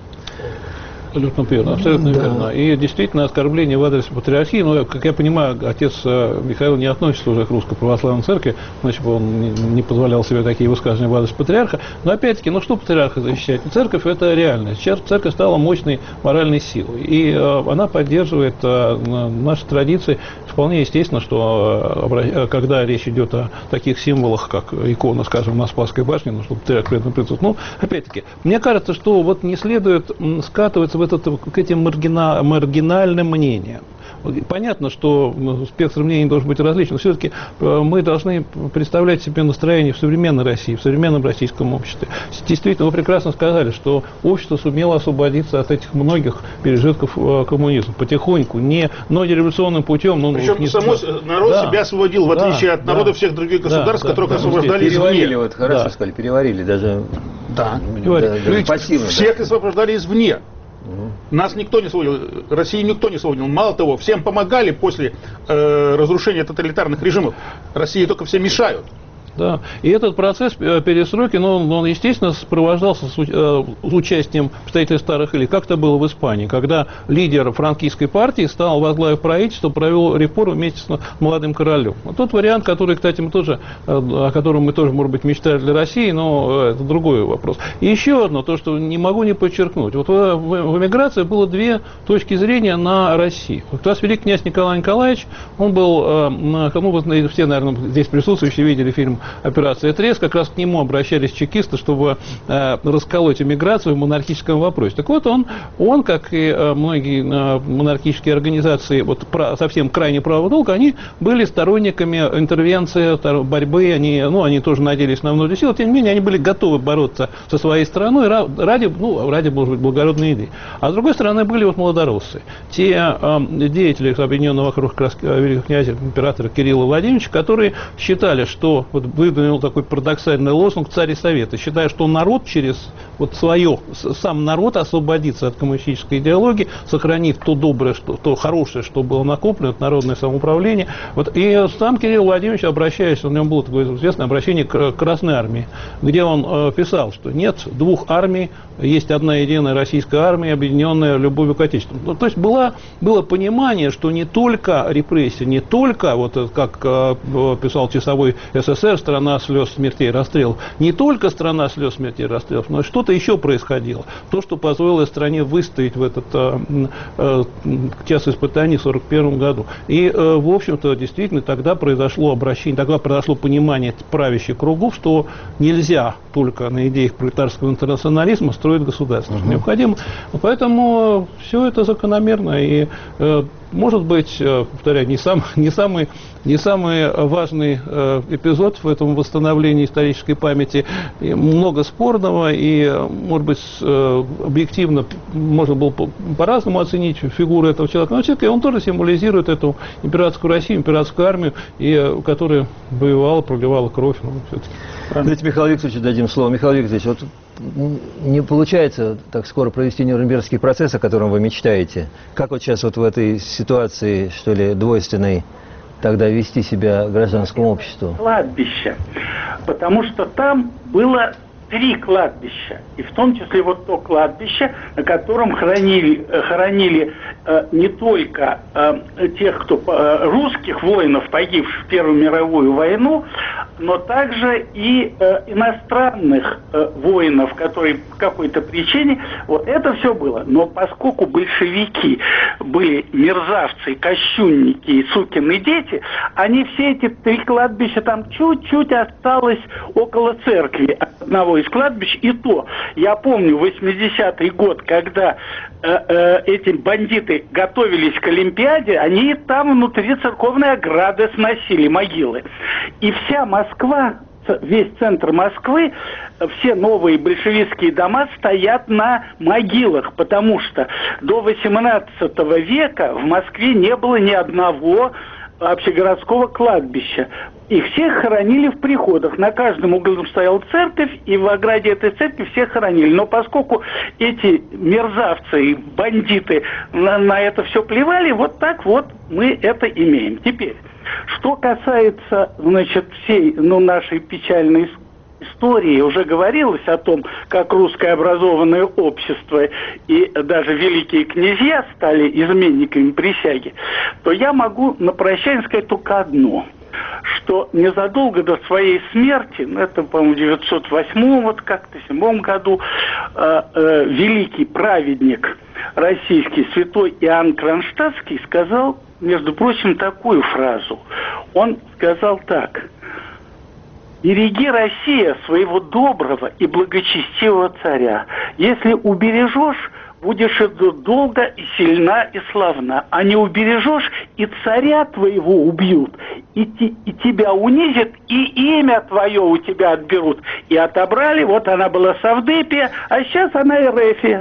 Абсолютно верно, абсолютно да. верно. И действительно оскорбление в адрес патриархии, но, как я понимаю, отец Михаил не относится уже к Русской Православной Церкви, значит, он не позволял себе такие высказывания в адрес патриарха. Но опять-таки, ну что патриарха защищает? Церковь – это реальность. Церковь стала мощной моральной силой. И э, она поддерживает э, наши традиции. Вполне естественно, что э, когда речь идет о таких символах, как икона, скажем, на Спасской башне, ну, чтобы патриарх при этом присутствовал. Ну, опять-таки, мне кажется, что вот не следует скатываться в этот, к этим маргина, маргинальным мнениям. Понятно, что спектр мнений должен быть различен, но все-таки мы должны представлять себе настроение в современной России, в современном российском обществе. Действительно, вы прекрасно сказали, что общество сумело освободиться от этих многих пережитков коммунизма потихоньку, не, но не революционным путем. Но Причем не, само, народ да, себя освободил, в отличие да, от народа да, всех других государств, да, которых да, освобождали переварили, извне. Вот, хорошо да. сказали, переварили даже, да. Переварили. Да, даже пассивно. Всех да. освобождали извне. Нас никто не освободил, России никто не освободил. Мало того, всем помогали после э, разрушения тоталитарных режимов. России только все мешают. Да. И этот процесс перестройки, ну, он, естественно, сопровождался с участием представителей старых элит. Как это было в Испании, когда лидер франкистской партии стал, возглавив правительство, провел реформу вместе с молодым королем. Вот тот вариант, который, кстати, мы тоже, о котором мы тоже, может быть, мечтали для России, но это другой вопрос. И еще одно, то, что не могу не подчеркнуть. Вот в, в эмиграции было две точки зрения на Россию. Как раз великий князь Николай Николаевич, он был, ну, вы все, наверное, здесь присутствующие видели фильм операция «Трест», как раз к нему обращались чекисты, чтобы э, расколоть эмиграцию в монархическом вопросе. Так вот, он, он как и э, многие э, монархические организации, вот, про, совсем крайне правого толка, они были сторонниками интервенции, борьбы, они, ну, они тоже надеялись на внутреннюю силу, тем не менее, они были готовы бороться со своей страной ради, ну, ради, может быть, благородной идеи. А с другой стороны, были вот молодороссы, те э, деятели объединенного вокруг великого князя, императора Кирилла Владимировича, которые считали, что, вот выдвинул такой парадоксальный лозунг «Царь и Советы», считая, что народ через вот свое, сам народ освободится от коммунистической идеологии, сохранив то доброе, что, то хорошее, что было накоплено, это народное самоуправление. Вот, и сам Кирилл Владимирович, обращаясь, у него было такое известное обращение к Красной Армии, где он э, писал, что нет двух армий, есть одна единая российская армия, объединенная любовью к Отечеству. Ну, то есть была, было понимание, что не только репрессии, не только, вот как э, писал часовой СССР, страна слез, смертей, расстрелов, не только страна слез, смертей, расстрелов, но что-то еще происходило. То, что позволило стране выстоять в этот э, э, час испытаний в сорок первом году. И, э, в общем-то, действительно, тогда произошло обращение, тогда произошло понимание правящих кругов, что нельзя только на идеях пролетарского интернационализма строить государство. Uh-huh. Необходимо. Поэтому все это закономерно. И, э, может быть, э, повторяю, не, сам, не, самый, не самый важный э, эпизод в этом восстановлении исторической памяти. И много спорного, и, может быть, э, объективно можно было по- по-разному оценить фигуру этого человека. Но все-таки он тоже символизирует эту императорскую Россию, императорскую армию, и, э, которая воевала, проливала кровь. Ну, все-таки. Давайте Михаилу Викторовичу дадим слово. Михаил Викторович, вот не получается так скоро провести Нюрнбергский процесс, о котором вы мечтаете. Как вот сейчас вот в этой ситуации, что ли, двойственной, тогда вести себя гражданскому обществу? Кладбище. Потому что там было три кладбища. И в том числе вот то кладбище, на котором хоронили, хоронили э, не только э, тех, кто э, русских воинов, погибших в Первую мировую войну, но также и э, иностранных э, воинов, которые по какой-то причине, вот это все было. Но поскольку большевики были мерзавцы, кощунники и сукины дети, они все эти три кладбища, там чуть-чуть осталось около церкви одного из кладбищ, и то, я помню восьмидесятый год, когда э, э, эти бандиты готовились к Олимпиаде, они там внутри церковной ограды сносили могилы. И вся Москва, весь центр Москвы, все новые большевистские дома стоят на могилах, потому что до восемнадцатого века в Москве не было ни одного общегородского кладбища. Их всех хоронили в приходах. На каждом углу стояла церковь, и в ограде этой церкви всех хоронили. Но поскольку эти мерзавцы и бандиты на, на это все плевали, вот так вот мы это имеем. Теперь, что касается, значит, всей, ну, нашей печальной истории, уже говорилось о том, как русское образованное общество и даже великие князья стали изменниками присяги, то я могу на прощание сказать только одно, что незадолго до своей смерти, ну, это, по-моему, в девятьсот восьмом, вот как-то, седьмом году, э, э, великий праведник российский, святой Иоанн Кронштадтский, сказал, между прочим, такую фразу. Он сказал так: «Береги, Россия, своего доброго и благочестивого царя. Если убережешь, будешь долго и сильна и славна. А не убережешь, и царя твоего убьют, и, ти, и тебя унизят, и имя твое у тебя отберут». И отобрали, вот она была Савдепия, а сейчас она Эрефия.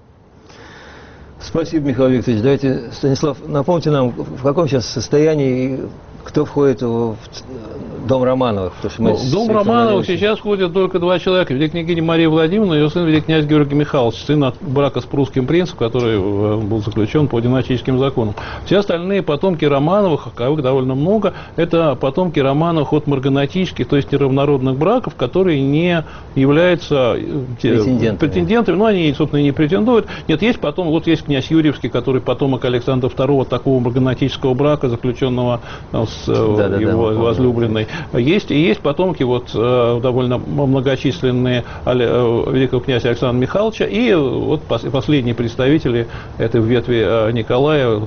Спасибо, Михаил Викторович. Давайте, Станислав, напомните нам, в каком сейчас состоянии, кто входит в дом Романовых? Потому что мы ну, в дом Романовых сейчас ходят только два человека. Великая княгиня Мария Владимировна и ее сын великий князь Георгий Михайлович, сын от брака с прусским принцем, который был заключен по династическим законам. Все остальные потомки Романовых, каковых довольно много, это потомки Романовых от марганатических, то есть неравнородных браков, которые не являются претендентами. претендентами. Ну, они, собственно, и не претендуют. Нет, есть потом, вот есть князь Юрьевский, который потомок Александра второго, такого марганатического брака, заключенного с да, да, его да, возлюбленной. Есть, и есть потомки вот, довольно многочисленные великого князя Александра Михайловича и вот последние представители этой ветви Николая,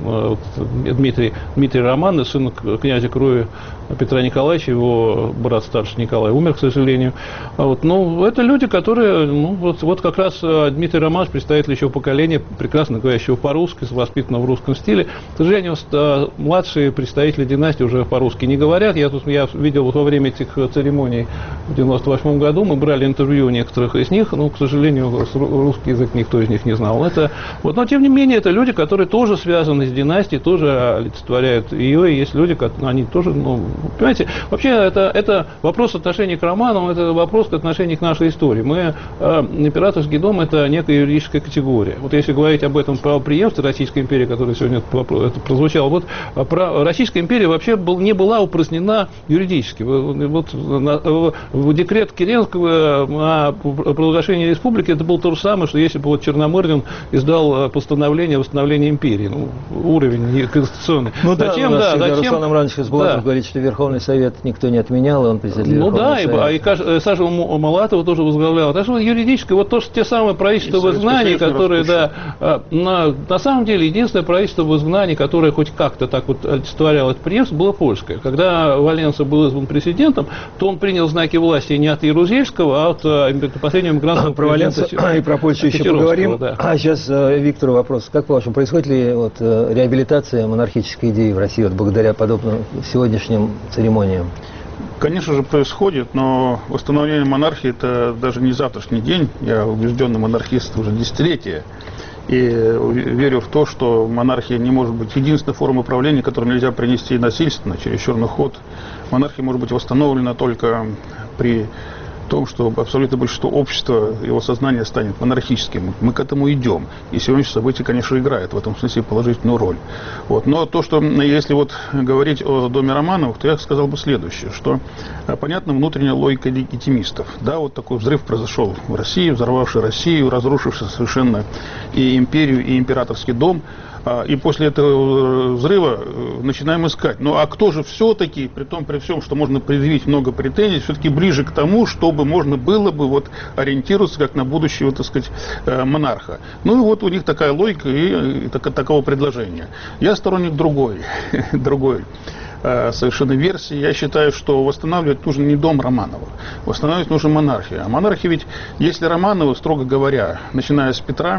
Дмитрий, Дмитрий Романов, сын князя крови Петра Николаевича, его брат старший Николай умер, к сожалению. Вот, ну, это люди, которые, ну, вот, вот как раз Дмитрий Романович, представитель еще поколения, прекрасно говорящего по-русски, воспитанного в русском стиле. К сожалению, младшие представители династии уже по-русски не говорят. Я тут я видел вот во время этих церемоний в девяносто восьмом году, мы брали интервью некоторых из них, но, к сожалению, русский язык никто из них не знал. Это, вот, но, тем не менее, это люди, которые тоже связаны с династией, тоже олицетворяют ее, и есть люди, которые, они тоже, ну, понимаете, вообще это, это вопрос отношения к романам, это вопрос отношения к нашей истории. Мы, э, императорский дом, это некая юридическая категория. Вот если говорить об этом правопреемстве Российской империи, который сегодня это прозвучало, вот про, Российская империя вообще был, не была упразднена юридически. Вот на, в декрет Керенского о провозглашении республики это было то же самое, что если бы вот Черномырдин издал постановление о восстановлении империи. Ну, уровень конституционный. Ну да, зачем, у нас да, зачем? Руслан Амранович Хасбулатов Да. говорит, что Верховный Совет никто не отменял, и он председатель Ну Верховного да, Совета. и, и, и Саша Малатова тоже возглавляла. Так что юридическое, вот то, что те самые правительства в изгнании, которые, да, на, на самом деле, единственное правительство в изгнании, которое хоть как-то так вот олицетворяло это преемство, было польское. Когда Валенса был избран президентом, то он принял знаки власти не от Ярузельского, а от последнего иммигрантского про Валенса и про Польшу еще поговорим. Да. А сейчас Виктору вопрос. Как по-вашему, происходит ли вот, реабилитация монархической идеи в России вот, благодаря подобным сегодняшним церемониям? Конечно же, происходит, но восстановление монархии – это даже не завтрашний день. Я убежденный монархист уже десятилетия. И верю в то, что монархия не может быть единственной формой управления, которую нельзя принести насильственно, через черный ход. Монархия может быть восстановлена только при том, что абсолютное большинство общества, его сознание станет монархическим. Мы к этому идем. И сегодняшнее событие, конечно, играет в этом смысле положительную роль. Вот. Но то, что если вот говорить о доме Романовых, то я сказал бы следующее, что понятна внутренняя логика легитимистов. Да, вот такой взрыв произошел в России, взорвавший Россию, разрушивший совершенно и империю, и императорский дом. И после этого взрыва начинаем искать. Ну а кто же все-таки, при том, при всем, что можно предъявить много претензий, все-таки ближе к тому, чтобы можно было бы вот ориентироваться как на будущего, так сказать, монарха. Ну и вот у них такая логика и, и так, такого предложения. Я сторонник другой, другой совершенно версии. Я считаю, что восстанавливать нужно не дом Романовых, восстанавливать нужно монархию. А монархия ведь, если Романовы, строго говоря, начиная с Петра,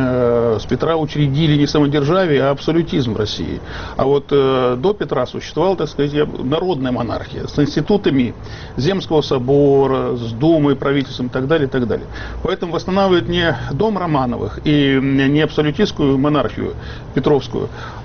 э, с Петра учредили не самодержавие, а абсолютизм в России. А вот э, до Петра существовала, так сказать, народная монархия с институтами Земского собора, с Думой, правительством и так далее, и так далее. Поэтому восстанавливать не дом Романовых и не абсолютистскую монархию Петровскую,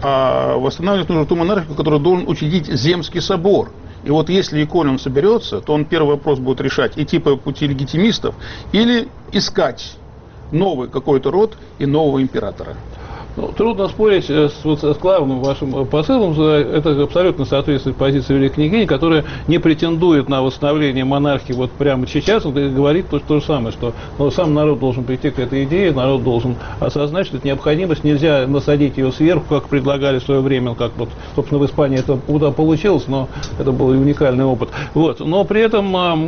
а восстанавливать нужно ту монархию, которую должен учредить Земский собор. И вот если и коль он соберется, то он первый вопрос будет решать, идти по пути легитимистов или искать новый какой-то род и нового императора. Ну, трудно спорить с, вот, с главным вашим посылом. Это абсолютно соответствует позиции великой княгини, которая не претендует на восстановление монархии вот прямо сейчас. Он говорит то, то же самое, что ну, сам народ должен прийти к этой идее, народ должен осознать, что это необходимость. Нельзя насадить ее сверху, как предлагали в свое время, как вот, собственно, в Испании это получилось, но это был уникальный опыт. Вот. Но при этом мы,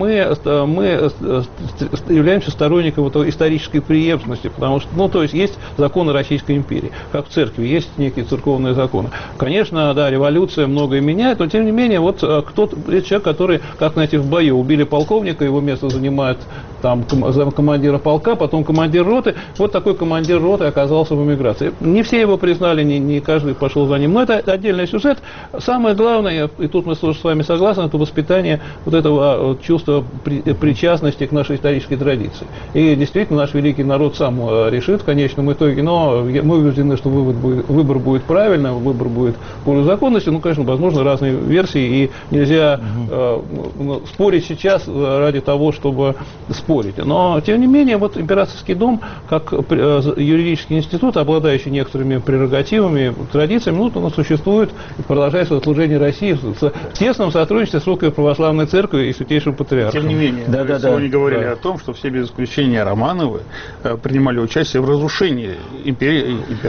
мы являемся сторонником вот исторической преемственности, потому что, ну, то есть, есть законы Российской империи. Как в церкви, есть некие церковные законы. Конечно, да, революция многое меняет, но тем не менее, вот кто-то, человек, который, как, знаете, в бою убили полковника, его место занимает там командира полка, потом командир роты, вот такой командир роты оказался в эмиграции. Не все его признали, не, не каждый пошел за ним, но это отдельный сюжет. Самое главное, и тут мы тоже с вами согласны, это воспитание вот этого чувства при, причастности к нашей исторической традиции. И действительно, наш великий народ сам решит в конечном итоге, но мы убеждены, что вывод будет, выбор будет правильным, выбор будет в пользу законности. Ну, конечно, возможно, разные версии, и нельзя э, ну, спорить сейчас ради того, чтобы спорить. Но, тем не менее, вот императорский дом, как э, юридический институт, обладающий некоторыми прерогативами, традициями, ну, он существует и продолжает свое служение России в, в тесном сотрудничестве с Русской Православной Церковью и Святейшим Патриархом. Тем не менее, да, да, сегодня да. говорили да. о том, что все без исключения Романовы э, принимали участие в разрушении империи, императора.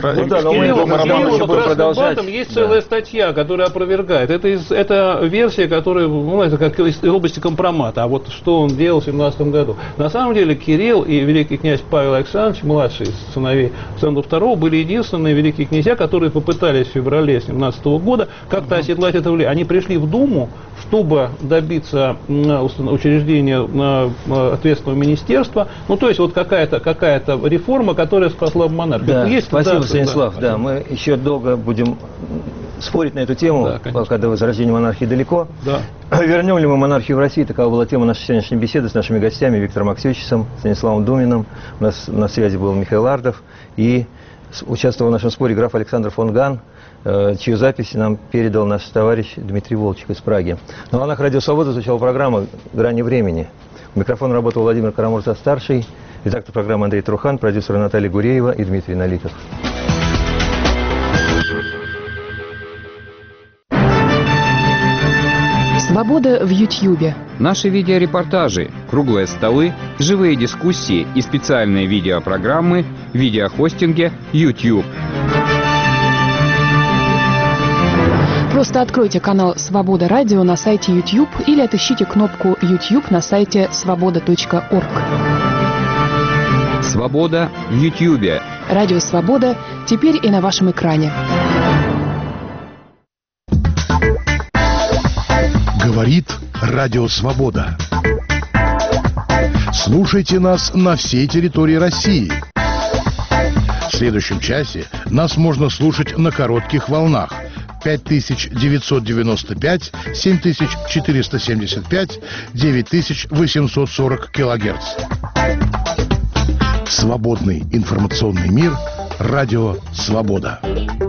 Ну да, но мы Кирилл, эту роман еще будем продолжать. Батом есть Да. целая статья, которая опровергает. Это, из, это версия, которая, ну, это как из области компромата. А вот что он делал в семнадцатом году. На самом деле Кирилл и великий князь Павел Александрович, младший из сыновей Александра второго, были единственные великие князья, которые попытались в феврале семнадцатого года как-то оседлать это влияние. Они пришли в Думу, чтобы добиться учреждения ответственного министерства. Ну, то есть вот какая-то какая-то реформа, которая спасла бы монархию. Да, Есть, спасибо, да, Станислав. да, Да, мы еще долго будем спорить на эту тему, Да, конечно. пока до возрождения монархии далеко. Да. Вернем ли мы монархию в России? Такова была тема нашей сегодняшней беседы с нашими гостями Виктором Аксенчевичем, Станиславом Думиным. У нас на связи был Михаил Ардов. И участвовал в нашем споре граф Александр фон Ган, чью запись нам передал наш товарищ Дмитрий Волчек из Праги. На волнах Радио Свобода звучала программа «Грани времени». У микрофона работал Владимир Карамурза-старший, редактор программы Андрей Трухан, продюсеры Наталья Гуреева и Дмитрий Налитов. Свобода в Ютьюбе. Наши видеорепортажи, круглые столы, живые дискуссии и специальные видеопрограммы в видеохостинге YouTube. Просто откройте канал «Свобода Радио» на сайте YouTube или отыщите кнопку YouTube на сайте свобода точка орг. Свобода в YouTube. Радио «Свобода» теперь и на вашем экране. Говорит Радио Свобода. Слушайте нас на всей территории России. В следующем часе нас можно слушать на коротких волнах пять тысяч девятьсот девяносто пять, семь тысяч четыреста семьдесят пять, девять тысяч восемьсот сорок килогерц. Свободный информационный мир. Радио Свобода.